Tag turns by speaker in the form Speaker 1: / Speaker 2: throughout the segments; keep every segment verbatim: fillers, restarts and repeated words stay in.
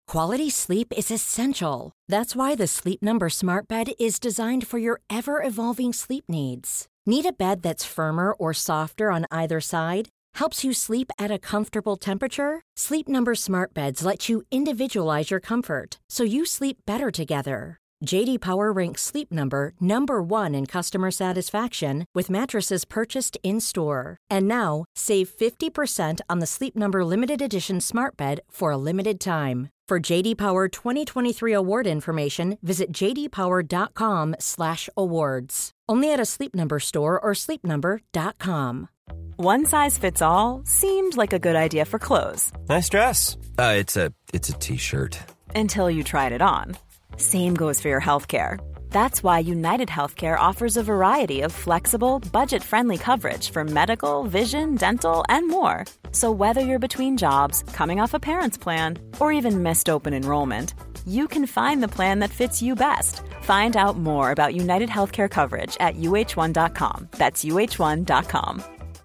Speaker 1: Quality sleep is essential. That's why the Sleep Number Smart Bed is designed for your ever-evolving sleep needs. Need a bed that's firmer or softer on either side? Helps you sleep at a comfortable temperature? Sleep Number Smart Beds let you individualize your comfort so you sleep better together. J D Power ranks Sleep Number number one in customer satisfaction with mattresses purchased in-store. And now, save fifty percent on the Sleep Number Limited Edition Smart Bed for a limited time. For J D Power twenty twenty-three award information, visit j d power dot com slash awards. Only at a Sleep Number store or sleep number dot com.
Speaker 2: One size fits all seemed like a good idea for clothes.
Speaker 3: Nice dress. Uh, it's a it's a t-shirt.
Speaker 2: Until you tried it on. Same goes for your healthcare. That's why United Healthcare offers a variety of flexible, budget-friendly coverage for medical, vision, dental, and more. So whether you're between jobs, coming off a parent's plan, or even missed open enrollment, you can find the plan that fits you best. Find out more about United Healthcare coverage at u h one dot com. That's u h one dot com.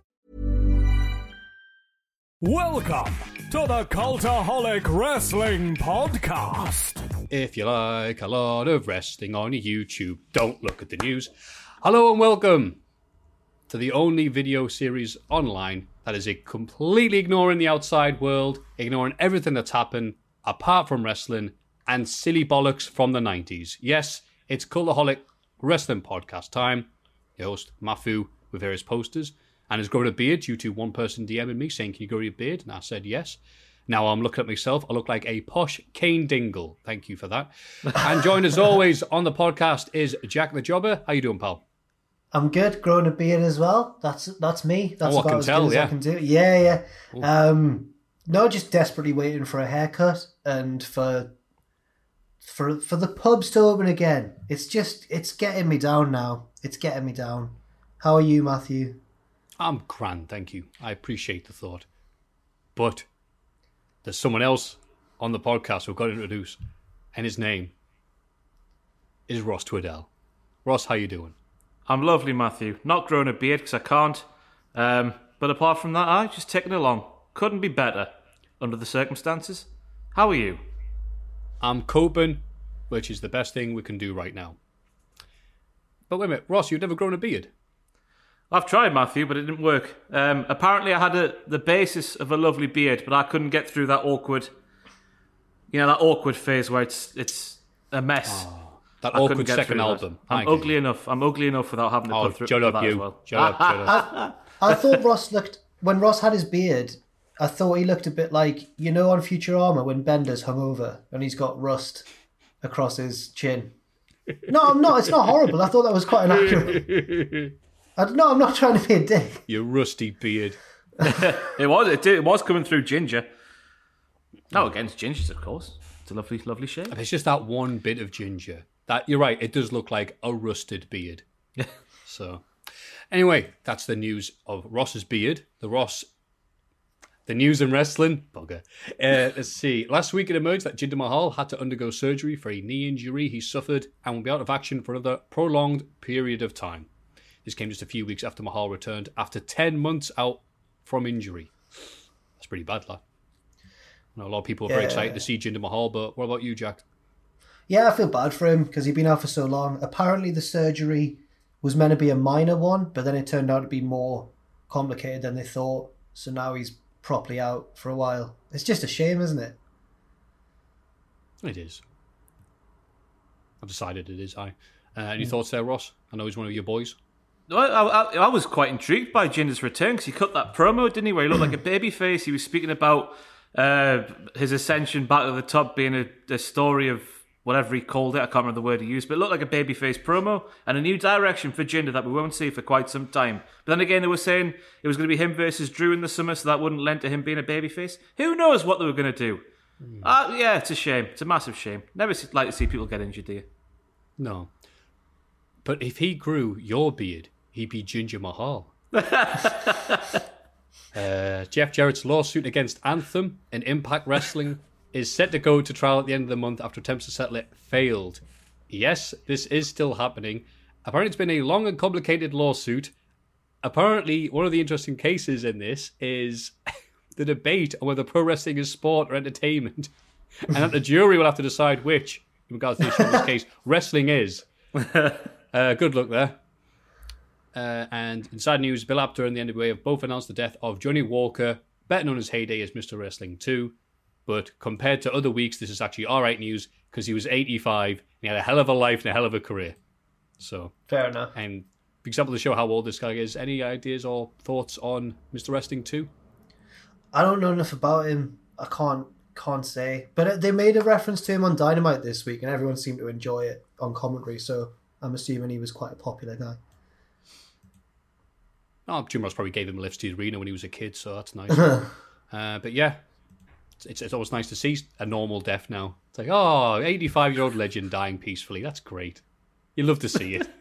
Speaker 4: Welcome to the Cultaholic Wrestling Podcast.
Speaker 5: If you like a lot of wrestling on YouTube, don't look at the news. Hello and welcome to the only video series online that is completely ignoring the outside world, ignoring everything that's happened apart from wrestling and silly bollocks from the nineties. Yes, it's Cultaholic Wrestling Podcast time. Your host, Mafu, with various posters, and has grown a beard due to one person DMing me saying, can you grow your beard? And I said yes. Now I'm looking at myself. I look like a posh Kane Dingle. Thank you for that. And joined as always on the podcast is Jack the Jobber. How you doing, pal?
Speaker 6: I'm good. Growing a beard as well. That's that's me. That's
Speaker 5: oh,
Speaker 6: about
Speaker 5: I can
Speaker 6: as
Speaker 5: tell,
Speaker 6: good as
Speaker 5: yeah.
Speaker 6: I can do. Yeah, yeah. Um, no, just desperately waiting for a haircut and for for for the pubs to open again. It's just it's getting me down now. It's getting me down. How are you, Matthew?
Speaker 5: I'm grand, thank you. I appreciate the thought. But there's someone else on the podcast we've got to introduce, and his name is Ross Twiddell. Ross, how you doing?
Speaker 7: I'm lovely, Matthew. Not growing a beard because I can't. Um, but apart from that, I just taking it along. Couldn't be better under the circumstances. How are you?
Speaker 5: I'm coping, which is the best thing we can do right now. But wait a minute, Ross, you've never grown a beard?
Speaker 7: I've tried, Matthew, but it didn't work. Um, apparently, I had a, the basis of a lovely beard, but I couldn't get through that awkward, you know, that awkward phase where it's it's a mess.
Speaker 5: Oh, that
Speaker 7: I
Speaker 5: awkward second album.
Speaker 7: That. I'm ugly enough. I'm ugly enough without having to
Speaker 5: oh,
Speaker 7: put through
Speaker 5: shut up,
Speaker 7: that
Speaker 5: you.
Speaker 7: as well.
Speaker 5: Shut up, shut up.
Speaker 6: I, I thought Ross looked when Ross had his beard. I thought he looked a bit like, you know, on Futurama when Bender's hungover and he's got rust across his chin. No, I'm not. It's not horrible. I thought that was quite an accurate. I, no, I'm not trying to be a dick.
Speaker 5: Your rusty beard.
Speaker 7: it was. It, did, it was coming through ginger. No, against gingers, of course. It's a lovely, lovely shade.
Speaker 5: It's just that one bit of ginger. That you're right. It does look like a rusted beard. So, anyway, that's the news of Ross's beard. The Ross. The news in wrestling, bugger. Uh, let's see. Last week it emerged that Jinder Mahal had to undergo surgery for a knee injury he suffered and will be out of action for another prolonged period of time. This came just a few weeks after Mahal returned after ten months out from injury. That's pretty bad, lad. I know a lot of people are very
Speaker 6: yeah.
Speaker 5: excited to see Jinder Mahal, but what about you, Jack?
Speaker 6: Yeah, I feel bad for him because he'd been out for so long. Apparently the surgery was meant to be a minor one, but then it turned out to be more complicated than they thought. So now he's properly out for a while. It's just a shame, isn't it?
Speaker 5: It is. I've decided it is, I. Uh, any mm. thoughts there, Ross? I know he's one of your boys.
Speaker 7: I, I, I was quite intrigued by Jinder's return because he cut that promo, didn't he, where he looked like a baby face. He was speaking about uh, his ascension back to the top being a, a story of whatever he called it. I can't remember the word he used, but it looked like a babyface promo and a new direction for Jinder that we won't see for quite some time. But then again, they were saying it was going to be him versus Drew in the summer, so that wouldn't lend to him being a babyface. Who knows what they were going to do? Mm. Uh, yeah, it's a shame. It's a massive shame. Never like to see people get injured, do you?
Speaker 5: No. But if he grew your beard, he'd be Jinder Mahal. uh, Jeff Jarrett's lawsuit against Anthem and Impact Wrestling is set to go to trial at the end of the month after attempts to settle it failed. Yes, this is still happening. Apparently it's been a long and complicated lawsuit. Apparently, one of the interesting cases in this is the debate on whether pro wrestling is sport or entertainment. and that the jury will have to decide which, in regards to the issue in this case, wrestling is. Uh, good luck there. Uh, and in sad news, Bill Apter and the N W A have both announced the death of Johnny Walker, better known as Heyday as Mister Wrestling two. But compared to other weeks, this is actually all right news because he was eighty-five and he had a hell of a life and a hell of a career. So
Speaker 6: fair enough.
Speaker 5: And for example, to show how old this guy is, any ideas or thoughts on Mister Wrestling two?
Speaker 6: I don't know enough about him. I can't can't say. But they made a reference to him on Dynamite this week, and everyone seemed to enjoy it on commentary. So I'm assuming he was quite a popular guy.
Speaker 5: Oh, Jim Ross probably gave him lifts to the arena when he was a kid, so that's nice. uh, but yeah, it's, it's always nice to see a normal death now. It's like, oh, eighty-five-year-old legend dying peacefully. That's great. You love to see it.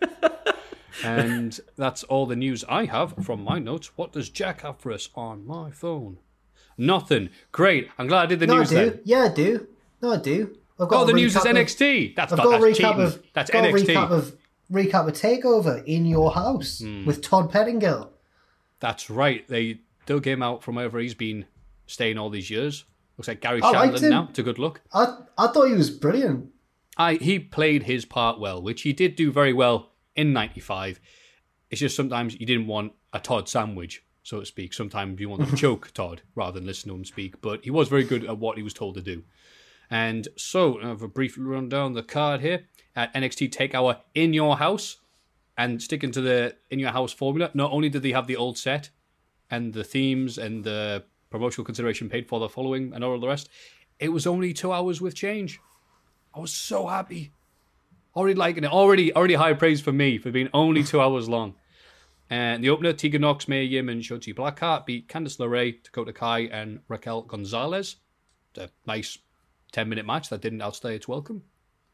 Speaker 5: And that's all the news I have from my notes. What does Jack have for us on my phone? Nothing. Great. I'm glad I did the
Speaker 6: no,
Speaker 5: news
Speaker 6: I do.
Speaker 5: then.
Speaker 6: Yeah, I do. No, I do. I've got
Speaker 5: oh,
Speaker 6: a
Speaker 5: the news is
Speaker 6: recap
Speaker 5: N X T.
Speaker 6: Of,
Speaker 5: That's
Speaker 6: I've
Speaker 5: not
Speaker 6: got a
Speaker 5: that's
Speaker 6: recap
Speaker 5: cheating.
Speaker 6: of
Speaker 5: That's
Speaker 6: got
Speaker 5: N X T.
Speaker 6: A recap of recap of Takeover in your house
Speaker 5: Mm.
Speaker 6: with Todd Pettingill.
Speaker 5: That's right. They dug him out from wherever he's been staying all these years. Looks like Gary
Speaker 6: I liked
Speaker 5: Shandling
Speaker 6: him.
Speaker 5: now. It's a good look.
Speaker 6: I I thought he was brilliant.
Speaker 5: I he played his part well, which he did do very well in ninety-five. It's just sometimes you didn't want a Todd sandwich, so to speak. Sometimes you wanted to choke Todd rather than listen to him speak. But he was very good at what he was told to do. And so, I have a brief run down the card here. At N X T TakeOver in your house, and sticking to the in your house formula, not only did they have the old set and the themes and the promotional consideration paid for the following and all the rest, it was only two hours with change. I was so happy. Already liking it. Already, already high praise for me for being only two hours long. And the opener, Tegan Nox, Mia Yim, and Shotzi Blackheart beat Candice LeRae, Dakota Kai, and Raquel Gonzalez. A nice ten-minute match that didn't outstay its welcome.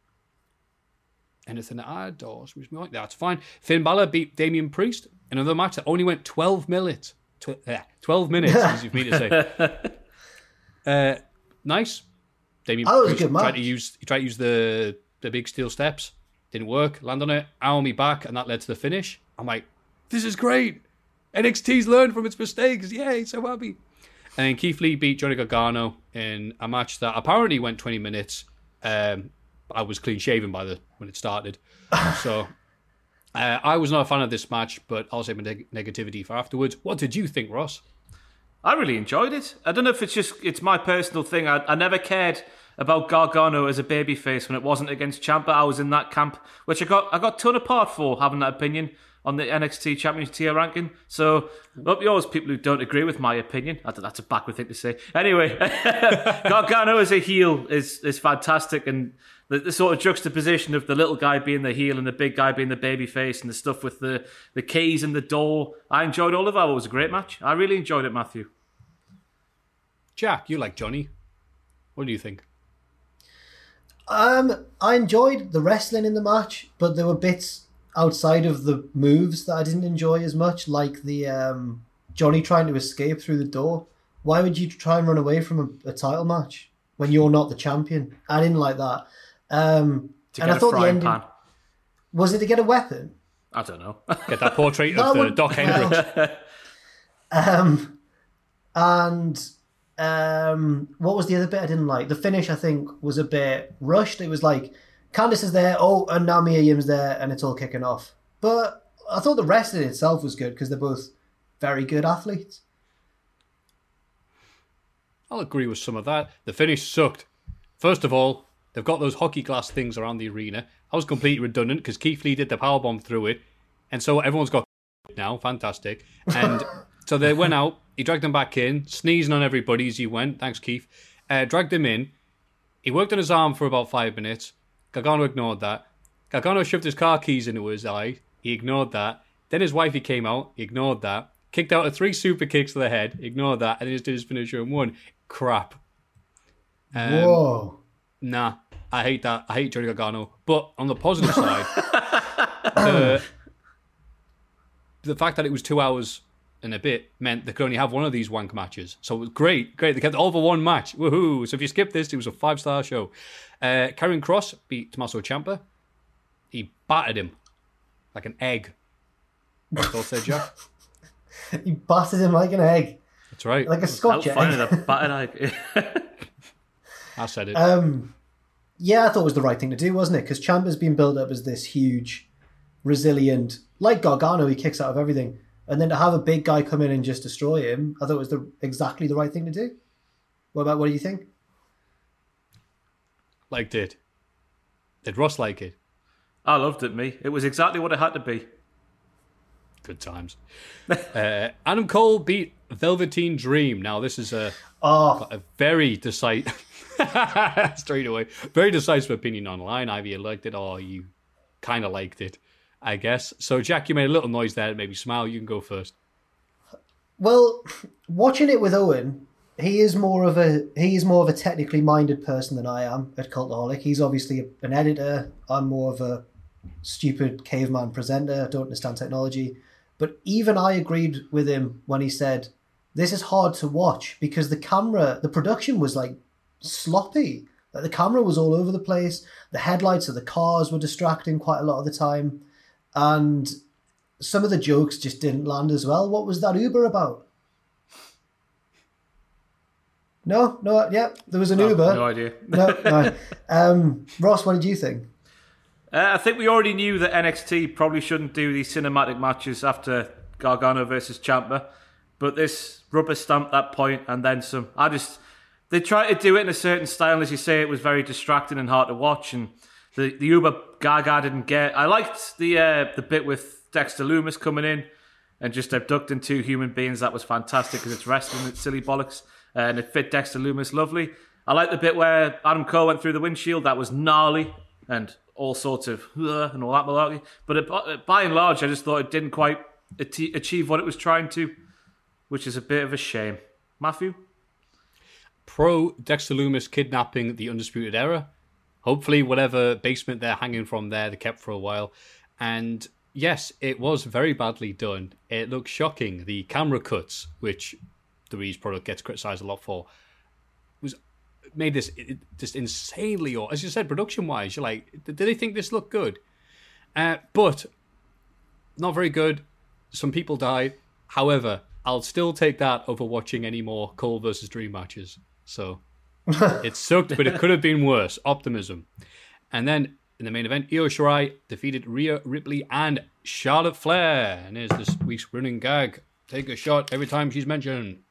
Speaker 5: Anything to add? Or that's fine. Finn Balor beat Damian Priest. Another match that only went twelve minutes. Tw- uh, twelve minutes, as you mean to say. uh, nice. Damian
Speaker 6: Oh, it was a
Speaker 5: Priest
Speaker 6: good match.
Speaker 5: tried to use he tried to use the the big steel steps. Didn't work. Land on it. Owl me back, and that led to the finish. I'm like, this is great. N X T's learned from its mistakes. Yay, so happy. And then Keith Lee beat Johnny Gargano in a match that apparently went twenty minutes. Um, I was clean shaven by the when it started. So uh, I was not a fan of this match, but I'll save my neg- negativity for afterwards. What did you think, Ross?
Speaker 7: I really enjoyed it. I don't know if it's just it's my personal thing. I, I never cared about Gargano as a babyface when it wasn't against Ciampa. I was in that camp, which I got I got torn apart for having that opinion on the N X T Championship tier ranking. So up yours, people who don't agree with my opinion. I think that's a backward thing to say. Anyway, Gargano as a heel is is fantastic, and the, the sort of juxtaposition of the little guy being the heel and the big guy being the babyface, and the stuff with the the keys and the door. I enjoyed all of that. It was a great match. I really enjoyed it, Matthew.
Speaker 5: Jack, you like Johnny. What do you think?
Speaker 6: Um, I enjoyed the wrestling in the match, but there were bits outside of the moves that I didn't enjoy as much, like the um, Johnny trying to escape through the door. Why would you try and run away from a, a title match when you're not the champion? I didn't like that. Um,
Speaker 7: To
Speaker 6: and
Speaker 7: get
Speaker 6: I
Speaker 7: a
Speaker 6: thought the
Speaker 7: frying
Speaker 6: ending
Speaker 7: pan.
Speaker 6: was it to get a weapon.
Speaker 7: I don't know.
Speaker 5: Get that portrait
Speaker 6: That
Speaker 5: of the
Speaker 6: would-
Speaker 5: Doc Hendricks.
Speaker 6: Um, and um, what was the other bit I didn't like? The finish, I think, was a bit rushed. It was like Candice is there, oh, and now Mia Yim's there, and it's all kicking off. But I thought the wrestling itself was good because they're both very good athletes.
Speaker 5: I'll agree with some of that. The finish sucked. First of all, they've got those hockey glass things around the arena. I was completely redundant because Keith Lee did the powerbomb through it. And so everyone's got now. Fantastic. And so they went out. He dragged them back in, sneezing on everybody as he went. Thanks, Keith. Uh, dragged him in. He worked on his arm for about five minutes. Gargano ignored that. Gargano shoved his car keys into his eye. He ignored that. Then his wifey came out. He ignored that. Kicked out of three super kicks to the head. Ignored that. And then just did his finisher and won. Crap. Um,
Speaker 6: Whoa.
Speaker 5: Nah, I hate that. I hate Johnny Gargano. But on the positive side, the, the fact that it was two hours and a bit meant they could only have one of these wank matches. So it was great. Great. They kept it all for one match. Woohoo. So if you skip this, it was a five-star show. Uh, Karrion Kross beat Tommaso Ciampa. He battered him like an egg. What thoughts there, Jack?
Speaker 6: He battered him like an egg.
Speaker 5: That's right.
Speaker 6: Like a Scotch egg.
Speaker 7: Finding a battered egg.
Speaker 5: I said it.
Speaker 6: Um, yeah, I thought it was the right thing to do, wasn't it? Because Ciampa's been built up as this huge, resilient, like Gargano, he kicks out of everything. And then to have a big guy come in and just destroy him, I thought it was the, exactly the right thing to do. What about, what do you think?
Speaker 5: Liked it. Did Ross like it?
Speaker 7: I loved it, me. It was exactly what it had to be.
Speaker 5: Good times. uh, Adam Cole beat Velveteen Dream. Now, this is a,
Speaker 6: Oh,
Speaker 5: a very decisive... straight away. Very decisive opinion online. Either you liked it or you kind of liked it, I guess. So, Jack, you made a little noise there. Maybe smile. You can go first.
Speaker 6: well, watching it with Owen, he is more of a he is more of a technically minded person than I am at Cultaholic. He's obviously a, an editor. I'm more of a stupid caveman presenter. I don't understand technology. But even I agreed with him when he said, this is hard to watch because the camera, the production was like sloppy. Like the camera was all over the place. The headlights of the cars were distracting quite a lot of the time. And some of the jokes just didn't land as well. What was that Uber about? No, no, yeah, there was an
Speaker 7: No,
Speaker 6: Uber.
Speaker 7: no idea.
Speaker 6: No, no. Um, Ross, what did you think?
Speaker 7: Uh, I think we already knew that N X T probably shouldn't do these cinematic matches after Gargano versus Ciampa, but this rubber stamped that point and then some. I just they tried to do it in a certain style, and as you say, it was very distracting and hard to watch. And the the Uber Gaga didn't get. I liked the uh, the bit with Dexter Lumis coming in and just abducting two human beings. That was fantastic because it's wrestling, it's silly bollocks, uh, and it fit Dexter Lumis lovely. I like the bit where Adam Cole went through the windshield. That was gnarly and all sorts of uh, and all that malarkey. But it, by and large, I just thought it didn't quite achieve what it was trying to, which is a bit of a shame. Matthew?
Speaker 5: Pro Dexter Lumis kidnapping the Undisputed Era. Hopefully whatever basement they're hanging from there, they kept for a while. And yes, it was very badly done. It looks shocking. The camera cuts, which the Reeves product gets criticised a lot for, was made this just insanely, or as you said, production-wise, you're like, did they think this looked good? Uh, but not very good. Some people died. However, I'll still take that over watching any more Cole versus Dream matches. So it sucked, but it could have been worse. Optimism. And then in the main event, Io Shirai defeated Rhea Ripley and Charlotte Flair. And here's this week's running gag. Take a shot every time she's mentioned.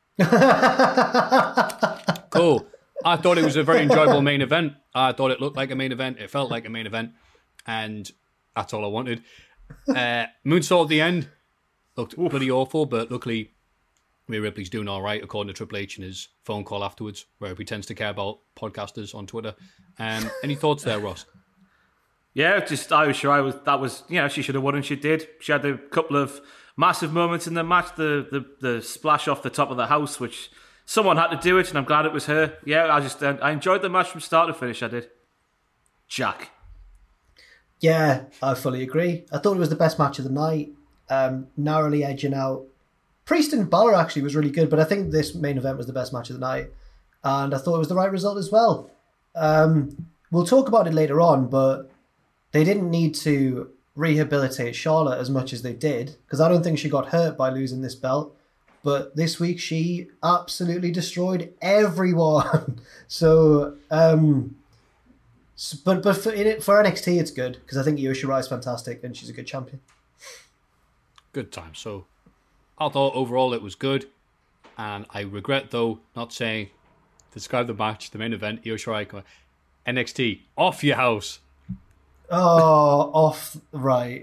Speaker 5: Cool. I thought it was a very enjoyable main event. I thought it looked like a main event. It felt like a main event. And that's all I wanted. Uh, moonsault at the end looked Oof. bloody awful, but luckily Rhea Ripley's doing all right, according to Triple H in his phone call afterwards, where he pretends to care about podcasters on Twitter. Um, any thoughts there, Ross?
Speaker 7: Yeah, just I was sure I was. That was, you know, she should have won, and she did. She had a couple of massive moments in the match. The the the splash off the top of the house, which someone had to do it, and I'm glad it was her. Yeah, I just I enjoyed the match from start to finish. I did. Jack.
Speaker 6: Yeah, I fully agree. I thought it was the best match of the night. Um, narrowly edging out. Priest and Balor actually was really good, but I think this main event was the best match of the night. And I thought it was the right result as well. Um, we'll talk about it later on, but they didn't need to rehabilitate Charlotte as much as they did, because I don't think she got hurt by losing this belt. But this week she absolutely destroyed everyone. so, um, but but for, in it, for N X T it's good, because I think Io Shirai is fantastic and she's a good champion.
Speaker 5: Good time. So I thought overall it was good, and I regret though not saying describe the match, the main event, Io Shirai, N X T off your house.
Speaker 6: Oh, off right.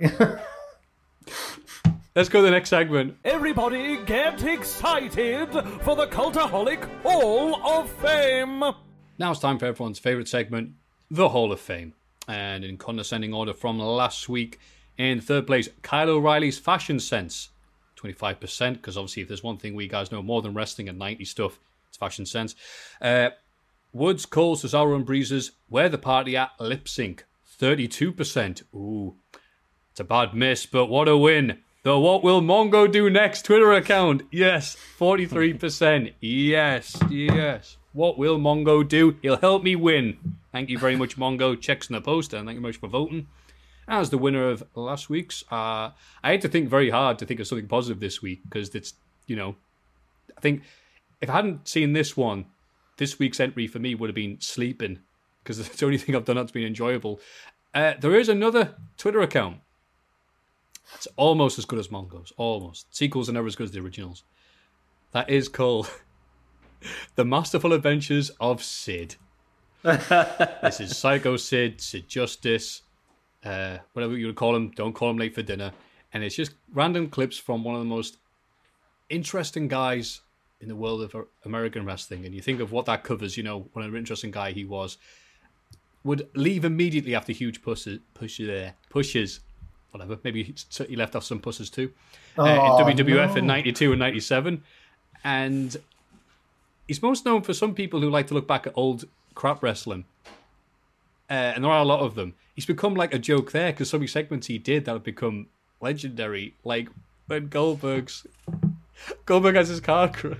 Speaker 5: Let's go to the next segment.
Speaker 4: Everybody get excited for the Cultaholic Hall of Fame.
Speaker 5: Now it's time for everyone's favourite segment, the Hall of Fame. And in condescending order from last week, in third place, Kyle O'Reilly's fashion sense. twenty-five percent, because obviously if there's one thing we guys know more than wrestling and nineties stuff, it's fashion sense. Uh, Woods, Cole, Cesaro and Breezes, Where the Party At, Lip Sync. thirty-two percent. Ooh, it's a bad miss, but what a win. The What Will Mongo Do Next Twitter account. Yes, forty-three percent. Yes, yes. What will Mongo do? He'll help me win. Thank you very much, Mongo. Checks in the post, and thank you very much for voting. As the winner of last week's, uh, I had to think very hard to think of something positive this week, because it's, you know, I think if I hadn't seen this one, this week's entry for me would have been sleeping, because it's the only thing I've done that's been enjoyable. Uh, there is another Twitter account. It's almost as good as Mongo's. Almost. Sequels are never as good as the originals. That is called The Masterful Adventures of Sid. This is Psycho Sid, Sid Justice, uh, whatever you would call him. Don't call him late for dinner. And it's just random clips from one of the most interesting guys in the world of American wrestling. And you think of what that covers, you know, what an interesting guy he was. Would leave immediately after huge pushes, pushes, uh, pushes whatever. Maybe he left off some pusses too. Uh, oh, in W W F no. in ninety-two and ninety-seven. And he's most known for some people who like to look back at old crap wrestling. Uh, and there are a lot of them. He's become like a joke there because some of the segments he did that have become legendary. Like when Goldberg's... Goldberg has his car crash.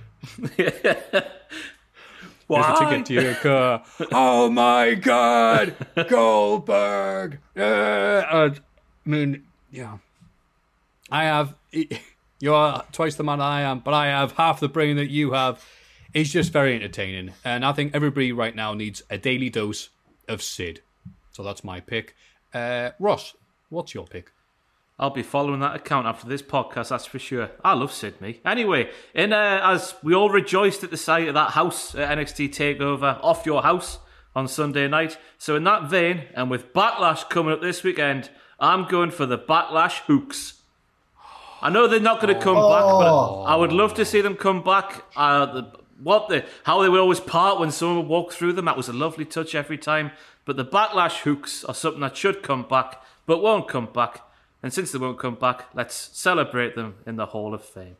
Speaker 5: Why? There's a ticket to your car. Oh my God! Goldberg! Uh, uh, I mean, yeah. I have... You're twice the man I am, but I have half the brain that you have. It's just very entertaining. And I think everybody right now needs a daily dose of Sid. So that's my pick. Uh, Ross, what's your pick?
Speaker 7: I'll be following that account after this podcast, that's for sure. I love Sid, me. Anyway, in uh, as we all rejoiced at the sight of that house at N X T TakeOver, Off Your House, on Sunday night. So in that vein, and with Backlash coming up this weekend, I'm going for the Backlash Hooks. I know they're not going to come oh. back, but I would love to see them come back. Uh, the, what the how they would always part when someone would walk through them. That was a lovely touch every time. But the Backlash Hooks are something that should come back, but won't come back. And since they won't come back, let's celebrate them in the Hall of Fame.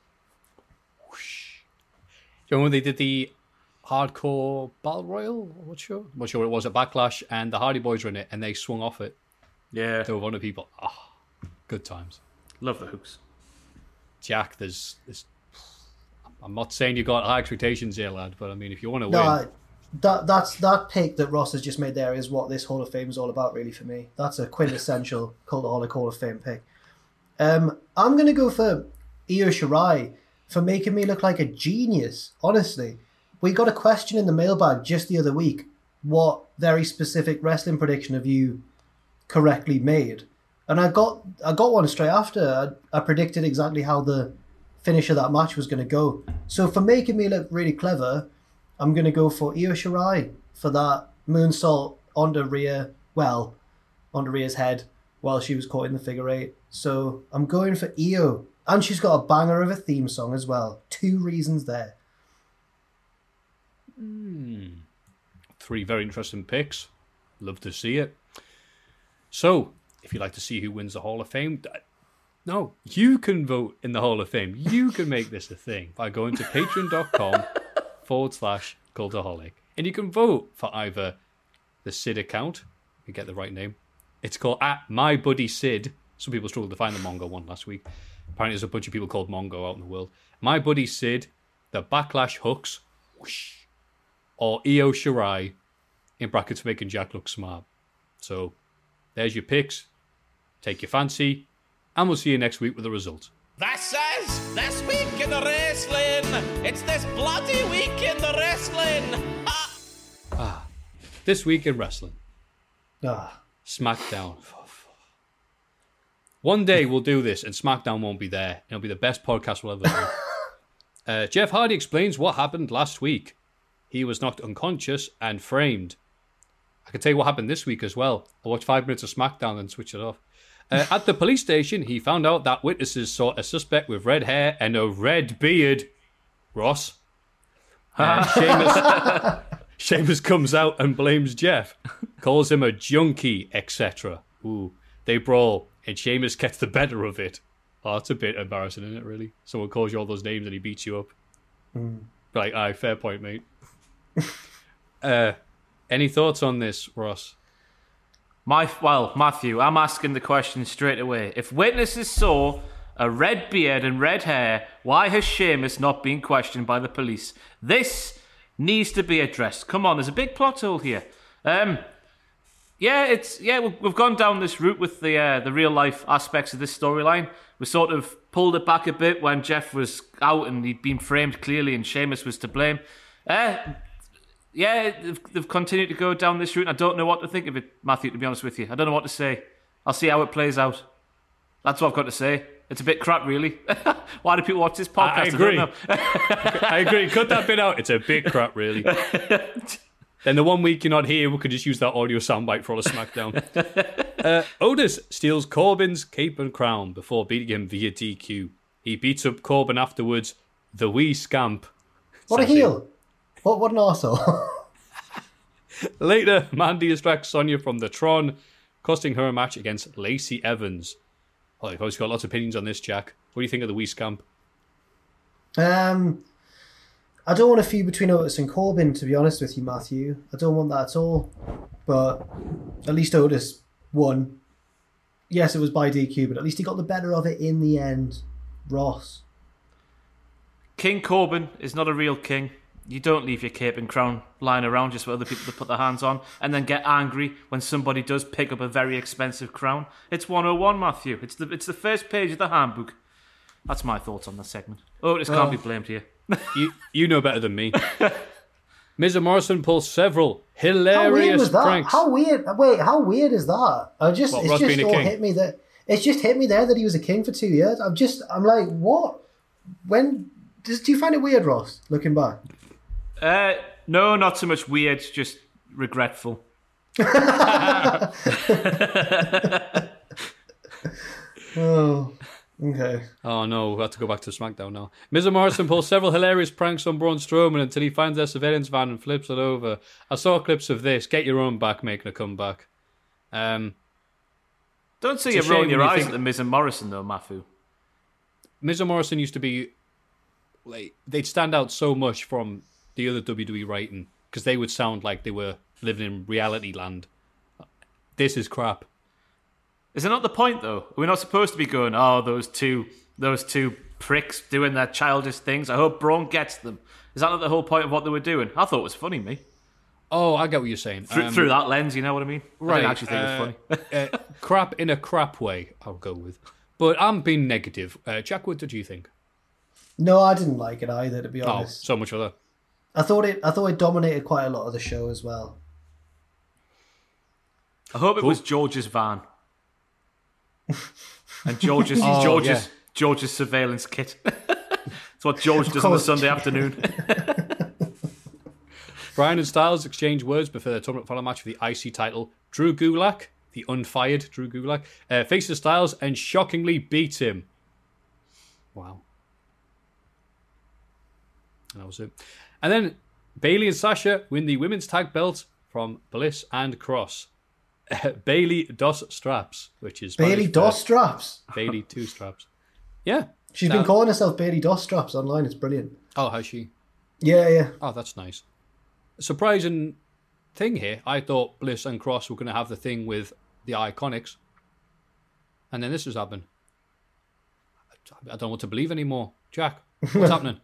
Speaker 5: Whoosh. You know when they did the Hardcore Battle Royal? What sure? I'm not sure what it was at Backlash, and the Hardy Boys were in it, and they swung off it.
Speaker 7: Yeah.
Speaker 5: They were one of the people. Ah, oh, good times.
Speaker 7: Love the Hooks.
Speaker 5: Jack, there's, there's... I'm not saying you got high expectations here, lad, but I mean, if you want to
Speaker 6: no,
Speaker 5: win...
Speaker 6: I, that, that's, that pick that Ross has just made there is what this Hall of Fame is all about, really, for me. That's a quintessential Cultaholic Hall of Fame pick. Um, I'm going to go for Io Shirai for making me look like a genius, honestly. We got a question in the mailbag just the other week. What very specific wrestling prediction have you correctly made? And I got I got one straight after. I, I predicted exactly how the finish of that match was going to go. So for making me look really clever, I'm going to go for Io Shirai for that moonsault onto Rhea, well, onto Rhea's head while she was caught in the figure eight. So I'm going for Io. And she's got a banger of a theme song as well. Two reasons there.
Speaker 5: Mm. Three very interesting picks. Love to see it. So... if you'd like to see who wins the Hall of Fame, no, you can vote in the Hall of Fame. You can make this a thing by going to patreon.com forward slash Cultaholic. And you can vote for either the Sid account, you get the right name. It's called at My Buddy Sid. Some people struggled to find the Mongo one last week. Apparently there's a bunch of people called Mongo out in the world. My Buddy Sid, the Backlash Hooks, whoosh, or Io Shirai, in brackets for making Jack look smart. So there's your picks. Take your fancy, and we'll see you next week with the results.
Speaker 8: This is This Week in the Wrestling. It's this bloody week in the wrestling. Ah,
Speaker 5: ah this week in wrestling.
Speaker 6: Ah.
Speaker 5: SmackDown. One day we'll do this, and SmackDown won't be there. It'll be the best podcast we'll ever do. uh, Jeff Hardy explains what happened last week. He was knocked unconscious and framed. I can tell you what happened this week as well. I watched five minutes of SmackDown and switch it off. Uh, at the police station, he found out that witnesses saw a suspect with red hair and a red beard. Ross. Uh, Sheamus, Sheamus comes out and blames Jeff, calls him a junkie, et cetera. Ooh, they brawl, and Sheamus gets the better of it. Oh, that's a bit embarrassing, isn't it, really? Someone calls you all those names and he beats you up. Mm. Like, aye, fair point, mate. uh, any thoughts on this, Ross?
Speaker 7: My well, Matthew, I'm asking the question straight away. If witnesses saw a red beard and red hair, why has Sheamus not been questioned by the police? This needs to be addressed. Come on, there's a big plot hole here. Um, yeah, it's yeah, we've, we've gone down this route with the uh, the real life aspects of this storyline. We sort of pulled it back a bit when Jeff was out and he'd been framed clearly, and Sheamus was to blame. Uh, yeah, they've, they've continued to go down this route. I don't know what to think of it, Matthew, to be honest with you. I don't know what to say. I'll see how it plays out. That's what I've got to say. It's a bit crap, really. Why do people watch this podcast?
Speaker 5: I, I agree.
Speaker 7: I, don't know.
Speaker 5: I agree. Cut that bit out. It's a bit crap, really. Then the one week you're not here, we could just use that audio soundbite for all of SmackDown. uh, Otis steals Corbin's cape and crown before beating him via D Q. He beats up Corbin afterwards. The wee scamp.
Speaker 6: What
Speaker 5: Sassy.
Speaker 6: a heel. What, what an arsehole.
Speaker 5: Later, Mandy distracts Sonya from the Tron, costing her a match against Lacey Evans. Oh, you've obviously got lots of opinions on this, Jack. What do you think of the wee scamp?
Speaker 6: Um, I don't want a feud between Otis and Corbin, to be honest with you, Matthew. I don't want that at all. But at least Otis won. Yes, it was by D Q, but at least he got the better of it in the end. Ross.
Speaker 7: King Corbin is not a real king. You don't leave your cape and crown lying around just for other people to put their hands on and then get angry when somebody does pick up a very expensive crown. It's one oh one, Matthew. It's the it's the first page of the handbook. That's my thoughts on that segment. Otis can't
Speaker 6: Oh.
Speaker 7: be blamed here.
Speaker 5: You you know better than me. Miz and Morrison pulls several
Speaker 6: How weird
Speaker 5: hilarious
Speaker 6: was that?
Speaker 5: pranks.
Speaker 6: How weird? Wait, how weird is that? I just
Speaker 5: What,
Speaker 6: it's
Speaker 5: Ross
Speaker 6: just
Speaker 5: being a
Speaker 6: all
Speaker 5: king?
Speaker 6: hit me that it's just hit me there that he was a king for two years. I'm just I'm like, what? When does do you find it weird, Ross? Looking back.
Speaker 7: Uh, no, not so much weird, just regretful.
Speaker 6: Oh, okay.
Speaker 5: Oh no, we have to go back to SmackDown now. Miz and Morrison pulls several hilarious pranks on Braun Strowman until he finds their surveillance van and flips it over. I saw clips of this. Get your own back making a comeback. Um,
Speaker 7: Don't say
Speaker 5: It's
Speaker 7: you're
Speaker 5: a shame
Speaker 7: rolling your
Speaker 5: when you
Speaker 7: eyes
Speaker 5: think-
Speaker 7: at the Miz and Morrison, though, Mafu.
Speaker 5: Miz and Morrison used to be like they'd stand out so much from the other W W E writing because they would sound like they were living in reality land. This is crap.
Speaker 7: Is it not the point, though? We're not supposed to be going, oh, those two those two pricks doing their childish things. I hope Braun gets them. Is that not the whole point of what they were doing? I thought it was funny, me.
Speaker 5: Oh, I get what you're saying.
Speaker 7: Through,
Speaker 5: Um,
Speaker 7: through that lens, you know what I mean? I
Speaker 5: Right.
Speaker 7: didn't actually think it was
Speaker 5: uh,
Speaker 7: funny.
Speaker 5: uh, crap in a crap way, I'll go with. But I'm being negative. Uh, Jack, what did you think?
Speaker 6: No, I didn't like it either, to be
Speaker 5: Oh,
Speaker 6: honest.
Speaker 5: so much for that.
Speaker 6: I thought it I thought it dominated quite a lot of the show as well.
Speaker 7: I hope it
Speaker 5: Cool.
Speaker 7: was George's van. And George's
Speaker 5: Oh,
Speaker 7: George's
Speaker 5: yeah.
Speaker 7: George's surveillance kit. That's what George does on a
Speaker 6: course.
Speaker 7: Sunday afternoon.
Speaker 5: Bryan and Styles exchange words before their tournament final match for the I C title. Drew Gulak, the unfired Drew Gulak, uh, faces Styles and shockingly beats him. Wow. And that was it. And then Bayley and Sasha win the women's tag belt from Bliss and Cross. Bayley dos straps, which is
Speaker 6: Bailey
Speaker 5: Spanish for
Speaker 6: Dos Straps.
Speaker 5: Bayley two straps. Yeah.
Speaker 6: She's
Speaker 5: Now-
Speaker 6: been calling herself Bailey Dos Straps online. It's brilliant.
Speaker 5: Oh, has she?
Speaker 6: Yeah, yeah.
Speaker 5: Oh, that's nice. Surprising thing here. I thought Bliss and Cross were going to have the thing with the Iconics. And then this has happened. I don't know what to believe anymore. Jack, what's happening?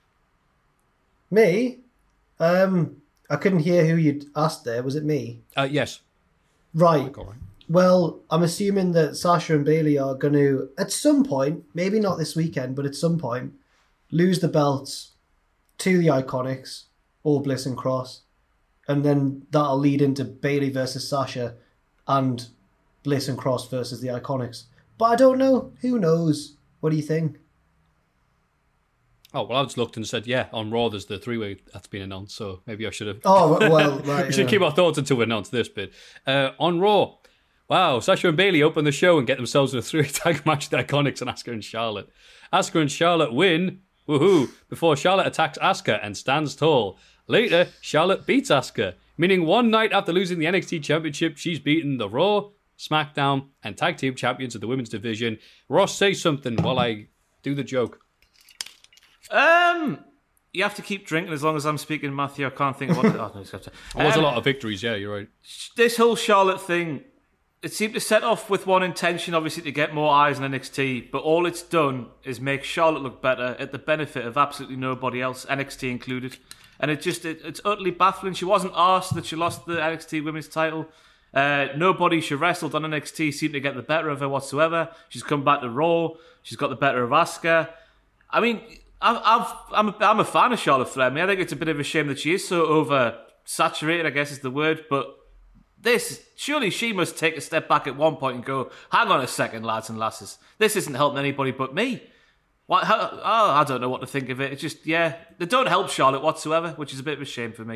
Speaker 6: Me? Um, I couldn't hear who you'd asked there. Was it me?
Speaker 5: Uh, yes.
Speaker 6: Right.
Speaker 5: All right.
Speaker 6: Well, I'm assuming that Sasha and Bailey are going to, at some point, maybe not this weekend, but at some point, lose the belts to the Iconics or Bliss and Cross. And then that'll lead into Bailey versus Sasha and Bliss and Cross versus the Iconics. But I don't know. Who knows? What do you think?
Speaker 5: Oh, well, I just looked and said, yeah, on Raw there's the three-way that's been announced, so maybe I should have...
Speaker 6: Oh, well, right.
Speaker 5: we should
Speaker 6: yeah.
Speaker 5: keep our thoughts until we announce this bit. Uh, on Raw, wow, Sasha and Bayley open the show and get themselves in a three-way tag match with the Iconics and Asuka and Charlotte. Asuka and Charlotte win, woohoo, before Charlotte attacks Asuka and stands tall. Later, Charlotte beats Asuka, meaning one night after losing the N X T Championship, she's beaten the Raw, SmackDown, and Tag Team Champions of the Women's Division. Ross, say something while I do the joke.
Speaker 7: Um, you have to keep drinking as long as I'm speaking, Matthew. I can't think of what... oh, no, it's got to-
Speaker 5: There was a
Speaker 7: Um,
Speaker 5: lot of victories, yeah, you're right.
Speaker 7: This whole Charlotte thing, it seemed to set off with one intention, obviously, to get more eyes on N X T, but all it's done is make Charlotte look better at the benefit of absolutely nobody else, N X T included. And it just, it, it's utterly baffling. She wasn't arsed that she lost the N X T women's title. Uh, nobody she wrestled on N X T seemed to get the better of her whatsoever. She's come back to Raw. She's got the better of Asuka. I mean, I've, I've, I'm, a, I'm a fan of Charlotte Flair. I mean, I think it's a bit of a shame that she is so over saturated, I guess is the word, but this, surely she must take a step back at one point and go, hang on a second, lads and lasses. This isn't helping anybody but me. What? How, oh, I don't know what to think of it. It's just, yeah, they don't help Charlotte whatsoever, which is a bit of a shame for me.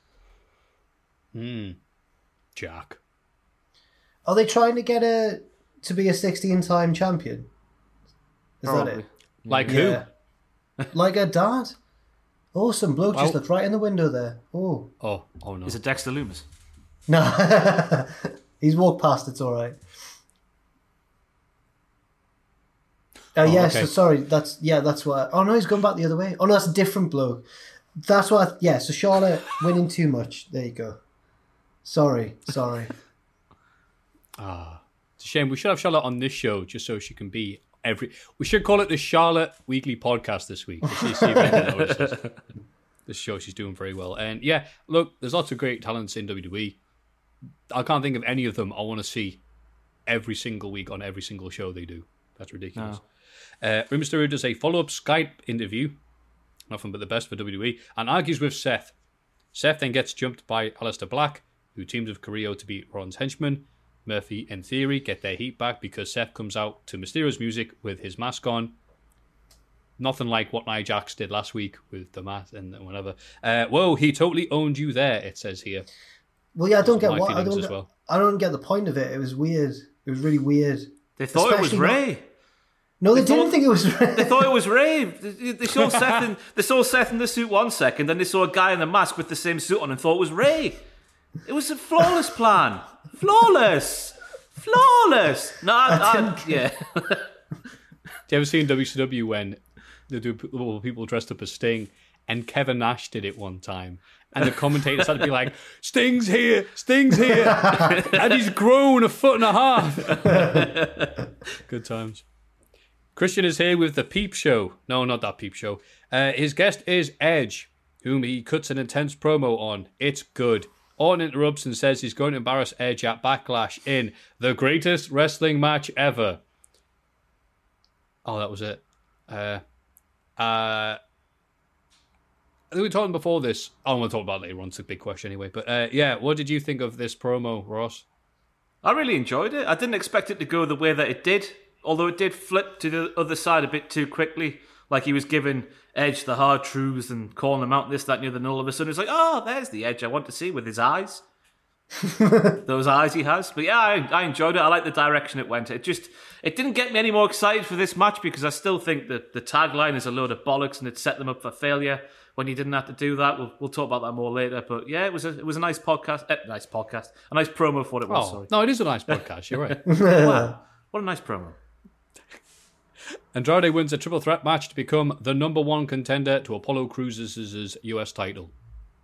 Speaker 5: Hmm. Jack.
Speaker 6: Are they trying to get her to be a sixteen-time champion? Is
Speaker 7: Probably.
Speaker 6: that it?
Speaker 5: Like
Speaker 6: Yeah.
Speaker 5: who?
Speaker 6: Like her dad? Oh, some bloke just
Speaker 5: Well-
Speaker 6: looked right in the window there. Oh.
Speaker 5: Oh, oh no.
Speaker 7: Is it Dexter Loomis?
Speaker 6: No. He's walked past, it's all right. Oh,
Speaker 5: Oh,
Speaker 6: yes,
Speaker 5: okay.
Speaker 6: so sorry. That's yeah, that's what. Oh no, he's gone back the other way. Oh no, that's a different bloke. That's what. I, yeah, so Charlotte winning too much. There you go. Sorry, sorry.
Speaker 5: Ah, it's a shame. We should have Charlotte on this show just so she can be every. We should call it the Charlotte Weekly Podcast this week. Just to see if anyone notices. This show, she's doing very well. And yeah, look, there's lots of great talents in W W E. I can't think of any of them I want to see every single week on every single show they do. That's ridiculous. Uh, Rey Mysterio does a follow-up Skype interview, nothing but the best for W W E, and argues with Seth. Seth then gets jumped by Aleister Black, who teams with Carrillo to beat Rollins' henchman. Murphy and Theory get their heat back because Seth comes out to Mysterio's music with his mask on. Nothing like what Nia Jax did last week with the mask and whatever. Uh, whoa, he totally owned you there, it says here.
Speaker 6: Well, yeah, I don't
Speaker 5: Those are
Speaker 6: get
Speaker 5: my
Speaker 6: what I
Speaker 5: feelings
Speaker 6: don't.
Speaker 5: as well.
Speaker 6: I don't get the point of it. It was weird. It was really weird.
Speaker 7: They thought
Speaker 6: Especially
Speaker 7: it was Ray.
Speaker 6: Not, no, they,
Speaker 7: They
Speaker 6: didn't
Speaker 7: thought-
Speaker 6: think it was.
Speaker 7: They thought it was Ray. They, they saw Seth in they saw Seth in the suit one second, then they saw a guy in the mask with the same suit on and thought it was Ray. It was a flawless plan. Flawless. Flawless. No, I, I, yeah.
Speaker 5: Do you ever seen W C W when they do little people dressed up as Sting, and Kevin Nash did it one time, and the commentators had to be like, "Sting's here, Sting's here," and he's grown a foot and a half. Good times. Christian is here with the Peep Show. No, not that Peep Show. Uh, his guest is Edge, whom he cuts an intense promo on. It's good. Orton interrupts and says he's going to embarrass Edge at Backlash in the greatest wrestling match ever. Oh, that was it. Uh, uh, I think we were talking before this. Oh, we'll talk about it later on. It's a big question anyway. But uh, yeah, what did you think of this promo, Ross?
Speaker 7: I really enjoyed it. I didn't expect it to go the way that it did, although it did flip to the other side a bit too quickly. Like he was giving Edge the hard truths and calling him out this, that, and the other, and all of a sudden it's like, oh, there's the Edge I want to see with his eyes. Those eyes he has. But yeah, I, I enjoyed it. I like the direction it went. It just, it didn't get me any more excited for this match because I still think that the tagline is a load of bollocks and it set them up for failure when you didn't have to do that. We'll, we'll talk about that more later. But yeah, it was a, it was a nice podcast. Eh, nice podcast. A nice promo for what it was,
Speaker 5: Oh,
Speaker 7: sorry.
Speaker 5: no, it is a nice podcast. You're right.
Speaker 7: Wow. What a nice promo.
Speaker 5: Andrade wins a triple threat match to become the number one contender to Apollo Crews' U S title.